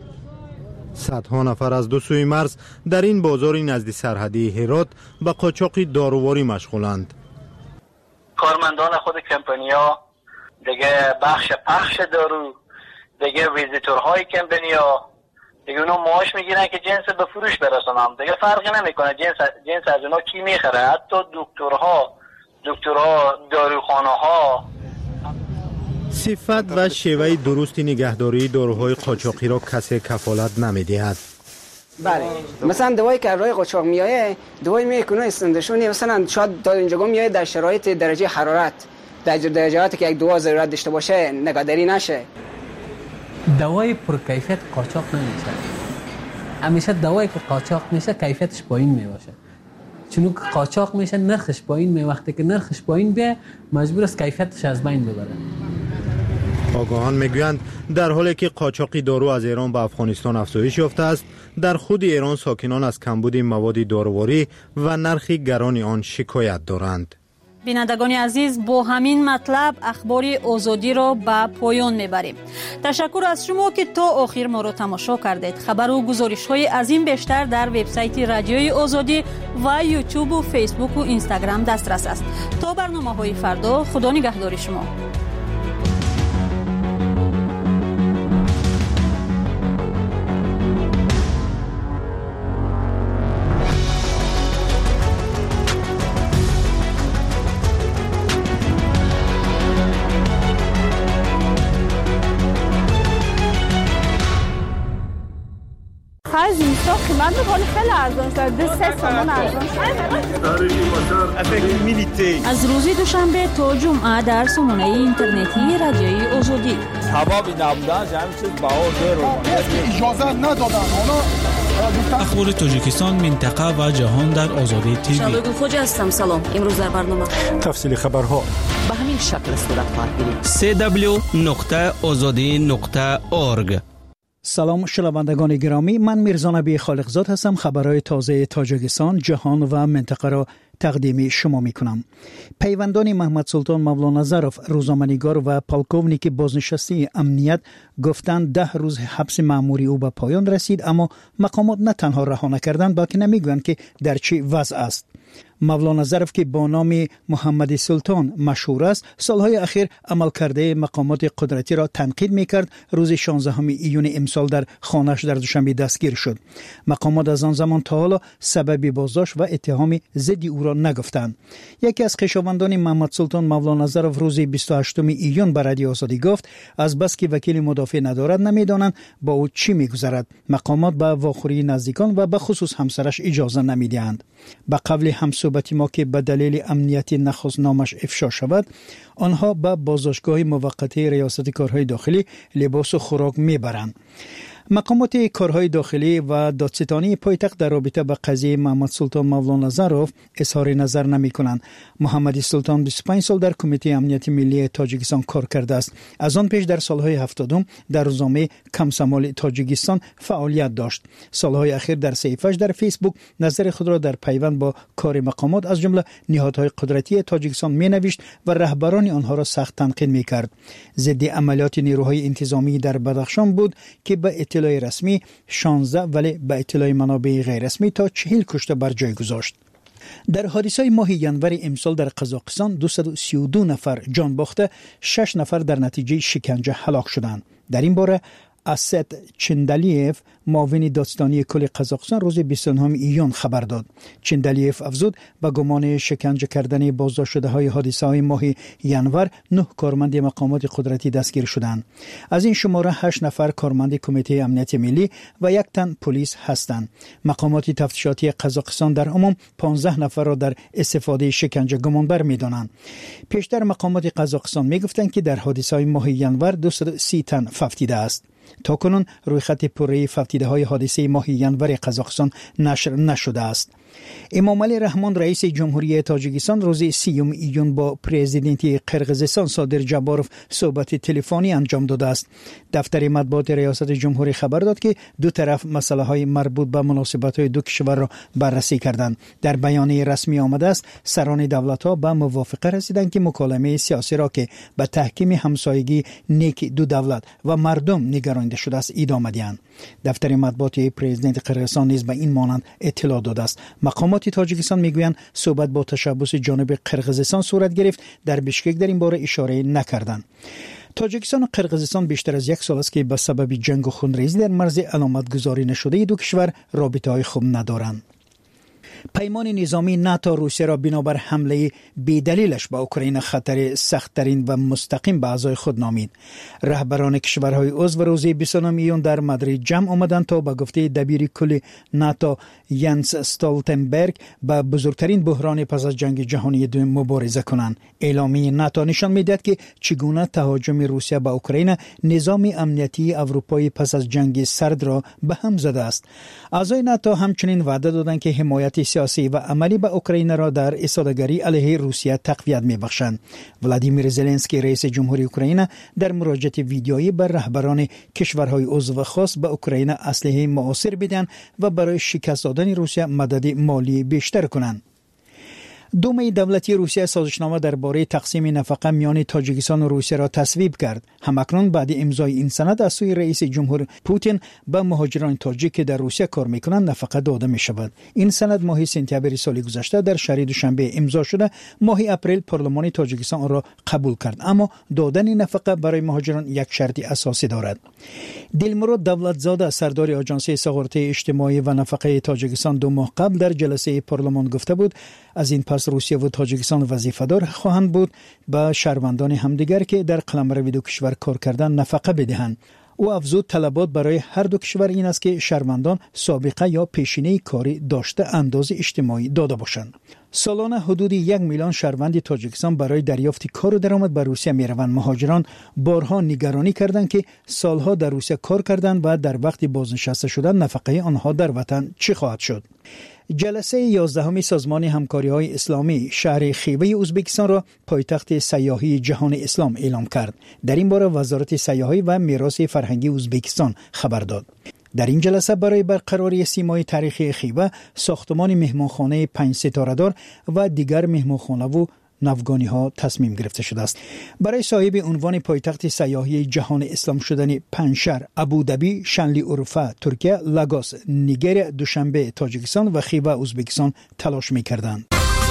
صدها نفر از دو سوی مرز در این بازار نزد سرحدی هرات به قاچاق داروواری مشغولند. کارمندان خود کمپانی‌ها دیگه بخش پخش دارو، دیگه ویزیتورهای کمپانی‌ها دیگه اونا معاش میگیرن که جنس به فروش برسونن. دیگه فرقی نمیکنه جنس از اونا کی میخره. حتی دکترها، داروخانه‌ها. صفت و شیوه درست نگهداری داروهای قاچاقی را کسی کفالت نمیدهد. بله مثلا دوایی که روی قاچاق میایه دوایی میکنه استندشونی مثلا شاید تا اینجا میایه در شرایط درجه حرارت در درجاتی که یک دوا ضرورت داشته باشه نگهداری نشه. دوای پرکیفیت قاچاق نمیشه. همیشه دوایی که قاچاق میشه کیفیتش پایین میباشه. چون که قاچاق میشه نرخش پایین می وقتی که نرخش پایین بیه مجبور است کیفیتش از بین ببره. آگاهان میگویند در حالی که قاچاق دارو از ایران به افغانستان افزایش یافته است، در خود ایران ساکنان از کمبود مواد داروواری و نرخ گران آن شکایت دارند. بینندگان عزیز، با همین مطلب اخبار آزادی را به پایان میبریم. تشکر از شما که تا آخر ما را تماشا کردید. خبر و گزارش های از این بیشتر در وبسایت رادیوی آزادی و یوتیوب و فیسبوک و اینستاگرام دسترس است. تا برنامه های فردا، خدا نگهدار شما. زیستا قیمت میکنه خیلی ارزان شده 3 تومان ارزان شده. از روز دوشنبه تا جمعه در سامانه اینترنتی رادیوی آزادی کباب نبودن همین چیز باور رو اجازه ندادن. حالا اخبار تاجیکستان، منطقه و جهان در آزادی تیوی. شادو خوج هستم. سلام. امروز در برنامه تفصیل خبرها به همین شکل صورت خواهد گرفت. www.azadi.org. سلام شنوندگان گرامی، من میرزا نبی خالقزاد هستم. خبرهای تازه تاجیکستان، جهان و منطقه را تقدیم شما می کنم. پیوندان محمد سلطان مولانظرف، روزنامه‌نگار و پالکوونیک بازنشسته امنیت گفتند 10 روز حبس مأموری او به پایان رسید، اما مقامات نه تنها رها نکردند بلکه نمیگویند که در چه وضع است. مولانظرف که با نام محمد سلطان مشهور است، سالهای اخیر عملکرده مقامات قدرتی را تنقید میکرد. روز 16 ایون امسال در خانه‌اش در دوشنبه دستگیر شد. مقامات از آن زمان تا حالا سبب بازداشت و اتهام ضد او را نگفتند. یکی از خویشاوندان محمد سلطان مولانظرف روز 28 ایون به رادیو آزادی گفت از بس که وکیل مدافع ندارد نمیدانند با او چی میگذرد. مقامات به واخوری نزدیکان و به خصوص همسرش اجازه نمیدهند. به قبل همصحبتی ما که به دلیل امنیتی نخست نامش افشا شود، آنها به بازداشتگاه موقته ریاست کارهای داخلی لباس و خوراک میبرند. مقامات کارهای داخلی و دادستانی پایتخت در رابطه با قضیه محمد سلطان مولانظرف اظهار نظر نمی کنند. محمد سلطان 25 سال در کمیته امنیت ملی تاجیکستان کار کرده است. از آن پیش در سالهای 70 در روزنامه کمسمال تاجیکستان فعالیت داشت. سالهای اخیر در صفحه‌اش در فیسبوک نظر خود را در پیوند با کار مقامات از جمله نهادهای قدرتی تاجیکستان می نوشت و رهبران آنها را سخت تنقید می کرد. ضد عملیات نیروهای انتظامی در بدخشان بود که به اطلاع رسمی 16 ولی به اطلاع منابع غیر رسمی تا 40 کشته بر جای گذاشت. در حادثه ماه ینور امسال در قزاقستان 232 نفر جان باخته، 6 نفر در نتیجه شکنجه هلاک شدند. در این باره اسد چندلیف، معاون دادستانی کل قزاقستان، روز 29 ایون خبر داد. چندلیف افزود به گمان شکنجه کردن بازداشت شده های حادثه های ماه ینور 9 کارمند مقامات قدرتی دستگیر شدند. از این شماره 8 نفر کارمند کمیته امنیت ملی و 1 تن پلیس هستند. مقامات تفتیشاتی قزاقستان در عموم 15 نفر را در استفاده شکنجه گمانبر می‌دانند. پیشتر مقامات قزاقستان می‌گفتند که در حادثه های ماه ینور 230 تن فوتیده است. تاکنون روی خط پره فوتیده های حادثه ماه ینور قزاقستان نشر نشده است. امام علی رحمان رئیس جمهوری تاجیکستان روز 30 ایون با پرزیدنت قرقیزستان صادر جاباروف صحبت تلفنی انجام داده است. دفتر مطبوعات ریاست جمهوری خبر داد که دو طرف مسائل های مربوط به مناسبات های دو کشور را بررسی کردند. در بیانیه رسمی آمده است سران دولت ها به موافقه رسیدند که مکالمه سیاسی را که به تحکیم همسایگی نیک دو دولت و مردم نگرانیده شده است ادامه دهند. دفتر مطبوعات پرزیدنت قرقیزستان نیز به این مانند اطلاع داده است. مقامات تاجیکستان میگویند صحبت با تشبث جانب قرقیزستان صورت گرفت. در بشکک در این باره اشاره نکردند. تاجیکستان و قرقیزستان بیشتر از 1 سال است که به سبب جنگ و خونریزی در مرز علامت گذاری نشده دو کشور رابطه های خوب ندارند. پیمان نظامی ناتو روسیه را بنابر حمله بی‌دلیلش به اوکراین خطر سخت‌ترین و مستقیم به اعضای خود نامید. رهبران کشورهای عضو روز 29 ایون در مادرید جمع آمدند تا به گفته دبیر کل ناتو ینس استولتنبرگ به بزرگترین بحران پس از جنگ جهانی دوم مبارزه کنند. اعلامیه ناتو نشان می‌دهد که چگونه تهاجم روسیه به اوکراین نظام امنیتی اروپایی پس از جنگ سرد را به هم زده است. اعضای ناتو همچنین وعده دادند که حمایت سیاسی و عملی به اوکراین را در ایستادگی علیه روسیه تقویت می‌بخشند. ولادیمیر زلنسکی رئیس جمهوری اوکراین در مراجعه ویدیویی بر رهبران کشورهای عضو خواست به اوکراین اسلحه معاصر بدهند و برای شکست دادن روسیه مدد مالی بیشتر کنند. دومه دولتی روسیه سازشنامه درباره تقسیم نفقه میان تاجیکستان و روسیه را تصویب کرد. همکنون بعد امضای این سند از سوی رئیس جمهور پوتین به مهاجران تاجیک که در روسیه کار میکنند نفقه داده می شود. این سند ماه سپتامبر سال گذشته در شهر دوشنبه امضا شده. ماه اپریل پارلمان تاجیکستان آن را قبول کرد، اما دادن نفقه برای مهاجران یک شرط اساسی دارد. دلمراد دولتزاده سردار آژانس سغارت اجتماعی و نفقه تاجیکستان 2 ماه قبل در جلسه پارلمان گفته بود از این پس روسیه و تاجیکستان وظیفه‌دار خواهند بود به شهروندان همدیگر که در قلمرو دو کشور کار کردن نفقه بدهند. او افزود طلبات برای هر دو کشور این است که شهروندان سابقه یا پیشینه کاری داشته انداز اجتماعی داده باشند. سالانه حدود 1 میلیون شهروند تاجیکستان برای دریافت کار و درآمد به روسیه میروند. مهاجران بارها نگرانی کردند که سالها در روسیه کار کردند و در وقت بازنشسته شدن نفقه آنها در وطن چه خواهد شد؟ جلسه 11 سازمان همکاری‌های اسلامی شهر خیوه ازبکستان را پایتخت سیاحی جهان اسلام اعلام کرد. در این باره وزارت سیاحی و میراث فرهنگی ازبکستان خبر داد. در این جلسه برای برقراری سیمای تاریخی خیوه، ساختمان مهمانخانه 5 ستاره دار و دیگر مهمانخانه و ناوگانی ها تصمیم گرفته شده است. برای صاحب عنوان پایتخت سیاحی جهان اسلام شدن 5 شهر ابودبی، شنلی اروپا ترکیه، لاگوس نیگر، دوشنبه تاجیکستان و خیوه ازبکستان تلاش می‌کردند.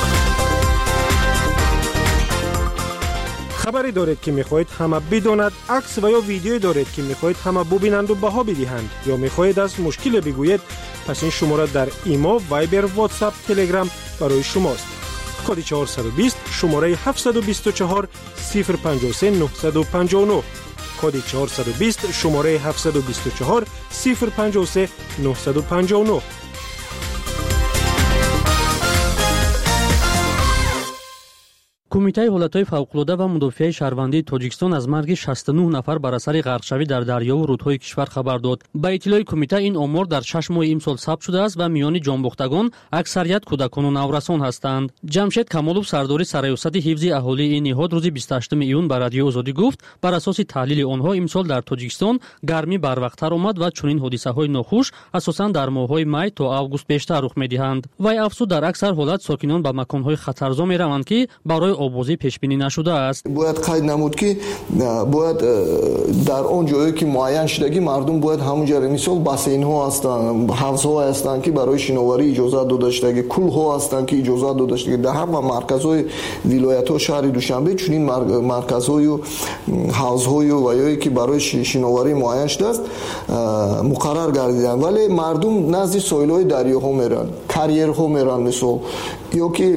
خبری دارید که می‌خواهید همه بداند، عکس و یا ویدیویی دارید که می‌خواهید همه ببینند و بها بدهند یا می‌خواهید از مشکل بگویید، پس این شماره در ایما، وایبر، واتساپ، تلگرام برای شماست. کد 420 شماره 724 053 959. کد 420 شماره 724 053 959. کمیته حالتهای فوق‌العاده و مدافع شهروندی تاجیکستان از مرگ 69 نفر بر اثر غرقشوی در دریا و رودهای کشور خبر داد. با اطلاع کمیته این آمار در 6 ماه امسال ثبت شده است و میان جانباختگان اکثریت کودکان و نورسان هستند. جمشید کمالوف سرداری سرایوسط حفظ اهالی این نهاد روز 28 ایون به رادیو آزادی گفت بر اساس تحلیل آنها امسال در تاجیکستان گرمی بروقتر آمد و چنین حادثه‌های ناخوش اساساً در ماه‌های مای تا август بیشتر رخ می‌دهند. وی افزود در اکثر حالت ساکنان به مکان‌های خطرزا می‌روند که برای آبوزی پیش بینی نشده است. باید قید نمود که باید در اون جایی که معین شدگی مردم باید همونجا مثال باسین ها هستند، حوض ها هستند که برای شناوری اجازه داده شده، کول ها هستند که اجازه داده شده. در همه مرکزهای ولایت ها شهر دوشنبه چنین مرکزهای و حوض های و یایی که برای شناوری معین شده است مقرر گردیدن، ولی مردم نزد ساحل های دریاها میرن، کریر ها میرن مثال، یا که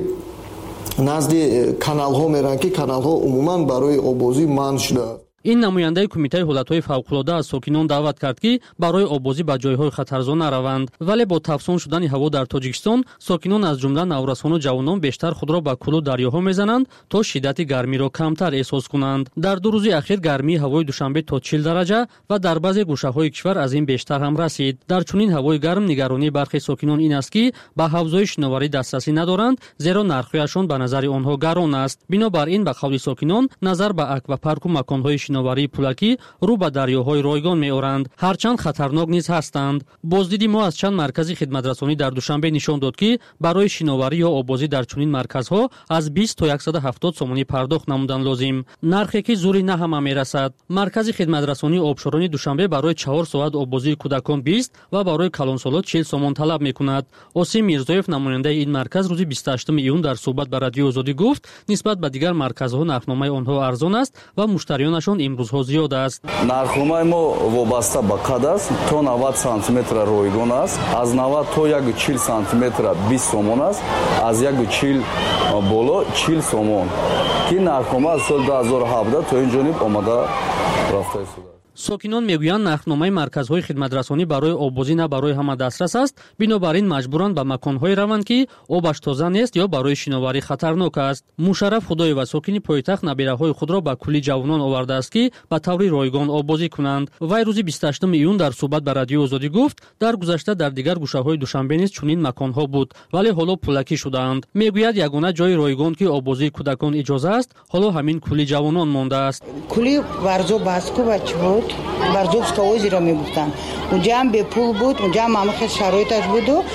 نزد کانال ها میرن که کانال ها عموما برای آبوزی منع شده. این نماینده کمیته حالتهای فوق‌العاده از ساکنان دعوت کرد که برای آبوزی به جایهای خطرزا نروند، ولی با تفسون شدن هوا در تاجیکستان ساکنان از جمله نورسان و جوانان بیشتر خود را به کول و دریاها میزنند تا شدت گرمی را کمتر احساس کنند. در 2 روز اخیر گرمی هوای دوشنبه تا 40 درجه و در بعضی گوشه‌های کشور از این بیشتر هم رسید. در چنین هوای گرم نگرانی برخی ساکنان این است که به حوضهای شناوری دسترسی ندارند، زیرا نرخ‌هایشان به نظر آنها گران است. بنابراین به قول ساکنان نظر به اکواپارک و مکان‌های شناوری پولکی رو به دریاهای رایگان می‌آورند، هرچند خطرناک نیز هستند. بازدیدی ما از چند مرکز خدمت‌رسانی در دوشنبه نشان داد که برای شناوری یا آبوزی در چنین مرکزها از 20 تا 170 سومانی پرداخت نمودن لازم، نرخی که زوری نه همه می‌رسد. مرکز خدمت‌رسانی آبشارانی دوشنبه برای 4 ساعت آبوزی کودکان 20 و برای کلانسالات 40 سومان طلب می‌کند. عاصم میرزایف نماینده این مرکز روز 28 ایون در صحبت با رادیو آزادی گفت نسبت به دیگر مرکزها نرخنامه آنها ارزان است و مشتریانشان امروزها زیاد است. نرخنامه ما وابسته به قد است، تا 90 سانتی متر رایگان است، از 90 تا 140 سانتی متر 20 سومان است، از 140 بالا 40 سومان که نرخنامه از سال 2017 تا این جانب آمده رفته است. ساکنان میگویند نرخنامه مرکزهای خدمت‌رسانی برای آبوزی نه برای همه دسترس است، بنابراین مجبورند به مکان‌های روند که آبش تازه نیست یا برای شناوری خطرناک است. مشرف خدای و ساکن پایتخت نبیره‌های خود را به کلی جوانان آورده است که به طور رایگان آبوزی کنند. وی روز 28 ایون در صحبت با رادیو آزادی گفت در گذشته در دیگر گوشه‌های دوشنبه نیز چنین مکان‌ها بود، ولی حالا پولکی شدند. میگوید یگانه جای رایگان که آبوزی کودکان اجازه است حالا همین کلی جوانان مانده است. کلی ورزو باسکو بچه بود برزوبسکا озеро میگفتن، اونجا هم به پول بود، اونجا هم همه شرایطش بود و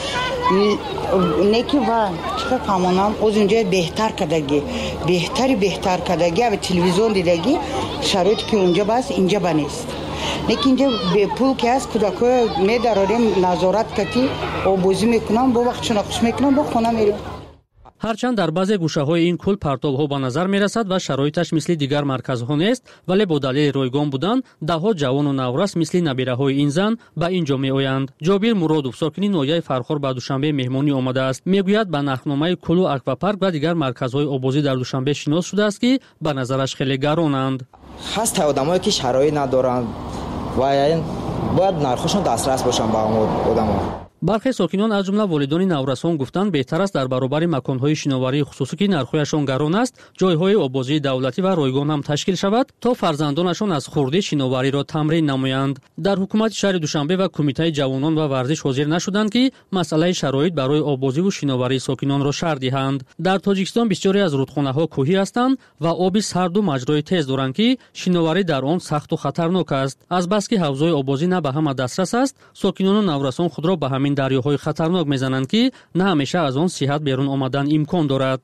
نیکی و چه فهمانم از اونجا بهتر کردگی بهتر کردگی و تلویزیون دیدگی شرایطی که اونجا بس اینجا بنیست. نیکی اینجا به پول که هست کودکای میداریم نظارت کتی آبوزی میکنم با وقت شناخش میکنم با خونه میریم. هرچند در بعضی گوشه‌های این کل پرتاب‌ها به نظر می‌رسد و شرایطش مثل دیگر مرکزها نیست، ولی با دلیل رایگان بودن ده‌ها جوان و نورس مثل نبیره‌های این زن به اینجا می‌آیند. جابیر مرادوف ساکن ناحیه فرخار به دوشنبه مهمانی آمده است. میگوید به نرخنامه کل و اکواپارک و دیگر مرکزهای آبوزی در دوشنبه شناس شده است که به نظرش خیلی گرانند. هست آدمایی که شرایط ندارند، و این باید نرخشون دسترس باشن به آدم‌ها. برخی ساکنان از جمله والدان نورسان گفتند بهتر است در برابر مکان‌های شناوری خصوصی که نرخ‌هایشان گران است، جای‌های آبازی دولتی و رایگان هم تشکیل شود تا فرزندانشان از خردی شناوری را تمرین نمایند. در حکومت شهر دوشنبه و کمیته جوانان و ورزش حاضر نشدند که مسئله شرایط برای آبازی و شناوری ساکنان را شرح دهند. در تاجیکستان بسیاری از رودخانه‌ها کوهی هستند و آب سرد و مجرای تیز دارند که شناوری در آن سخت و خطرناک است. از بس که حوض‌های آبازی نه به همه دسترس است، ساکنان نورسان خود را به همین دریاهای خطرناک میزنند که نه همیشه از آن صحت بیرون آمدن امکان دارد.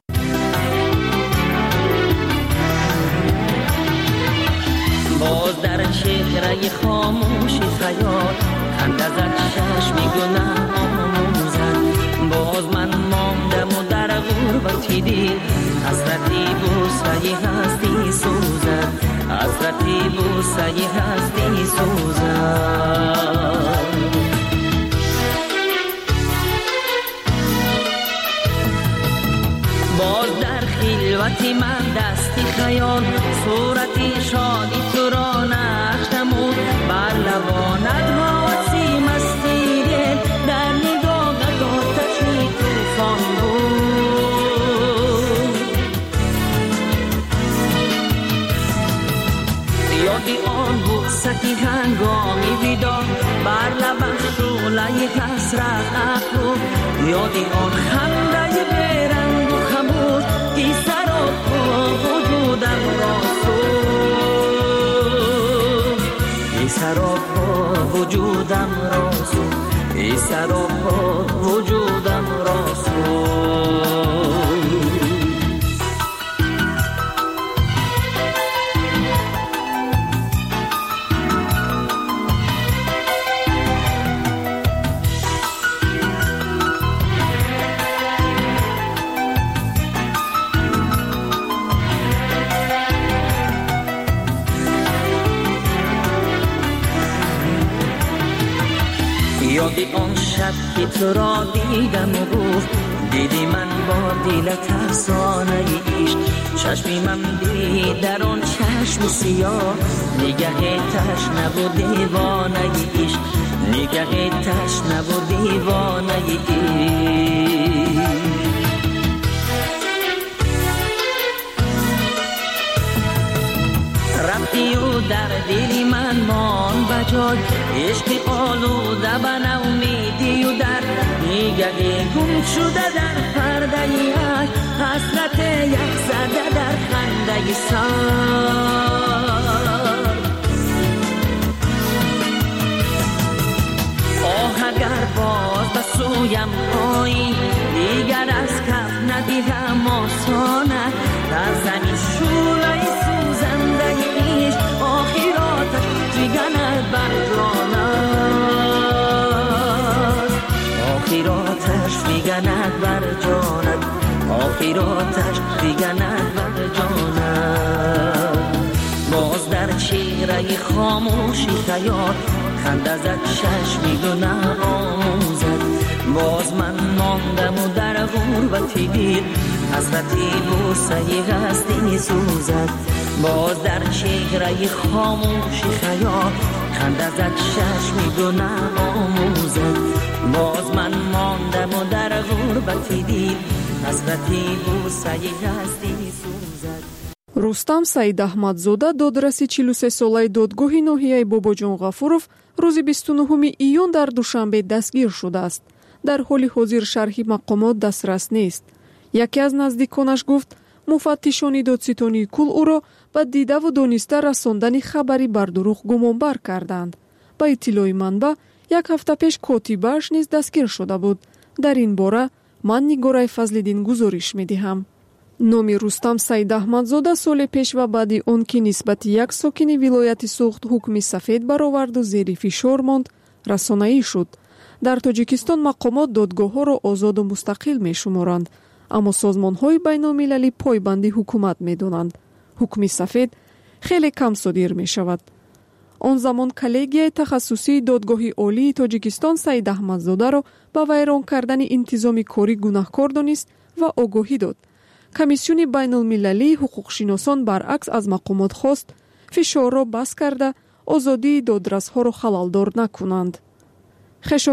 باز در چهره خاموشی خیال خنده زد چشمی گناه آموزد. باز من ماندم و در غربتی دل حسرتی بوسه هستی سوزد. حسرتی بوسه هستی سوزد. باز در خلوتی من دستی خیال صورتی شادی تو را نقش نمود. بر لبانت حواسی مستی دل در نگاهت آتشی طوفان بود. یادی آن بوستی هنگامی ویدا بر لبش شعله حسرت افروخت. یادی آن خنده بیرنگ و خموش که سراپا وجودم را سوخت. که سراپا وجودم را سوخت. که سراپا وجودم را سوخت. یادی آن شب که تو را دیدم و گفت دیدی من با دلت افسانه عشق. چشمی من دید در آن چشم سیاه نگه تشنه و دیوانه عشق. نگه تشنه و دیوانه عشق. رفتی و در دلی من مان بجای عشق آلوده به نومیدی و در نگه گم شده در پرده عشق. حسرت یک زده در خنده سر. آه اگر باز به سویم پایی دیگر از کف ندیدم آسانه. در زمین شوله سوزنده عشق آخراتش جگنت بر جانت. آخراتش جگنت بر جانت. آخراتش جگنت بر جانت. باز در چهره خاموشی خیال خنده زد چشمی گناه آموزد. باز من ماندم و در غربتی دل حسرتی بوسه هستی سوزد. باز در چهره خاموشی خیال خنده زد چشمی گناه آموزد. باز من ماندم و در غربتی دل حسرتی بوسه هستی سوزد. рустам саидаҳмадзода додраси 43 солаи додгоҳи ноҳияи бобоҷон ғафуров рӯзи 29 июн дар душанбе дастгир шудааст. дар ҳоли ҳозир шарҳи мақомот дастрас нест. яке аз наздиконаш гуфт муфаттишони додситонии кул ӯро ба дидаву дониста расондани хабари бардуруғ гумонбар карданд. ба иттилои манба як ҳафта пеш котибааш низ дастгир шуда буд. дар ин бора ман Нигораи Фазлиддин гузориш медиҳам. номи рустам саидаҳмадзода соли пеш ва баъди он ки нисбати як сокини вилояти Суғд ҳукми сафед бароварду зери фишор монд, расонаӣ шуд. дар Тоҷикистон мақомот додгоҳҳоро озоду мустақил мешуморанд, аммо созмонҳои байнулмилалӣ пойбанди ҳукумат медонанд. ҳукми сафед хеле кам содир мешавад. он замон коллегияи тахассусии додгоҳи олии Тоҷикистон Саидаҳмадзодаро ба вайрон кардани интизоми корӣ гунаҳкор донист ва огоҳӣ дод. комиссиони байнулмилалии ҳуқуқшиносон баръакс аз мақомот хост фишорро бас карда озодии додрасҳоро халалдор накунанд.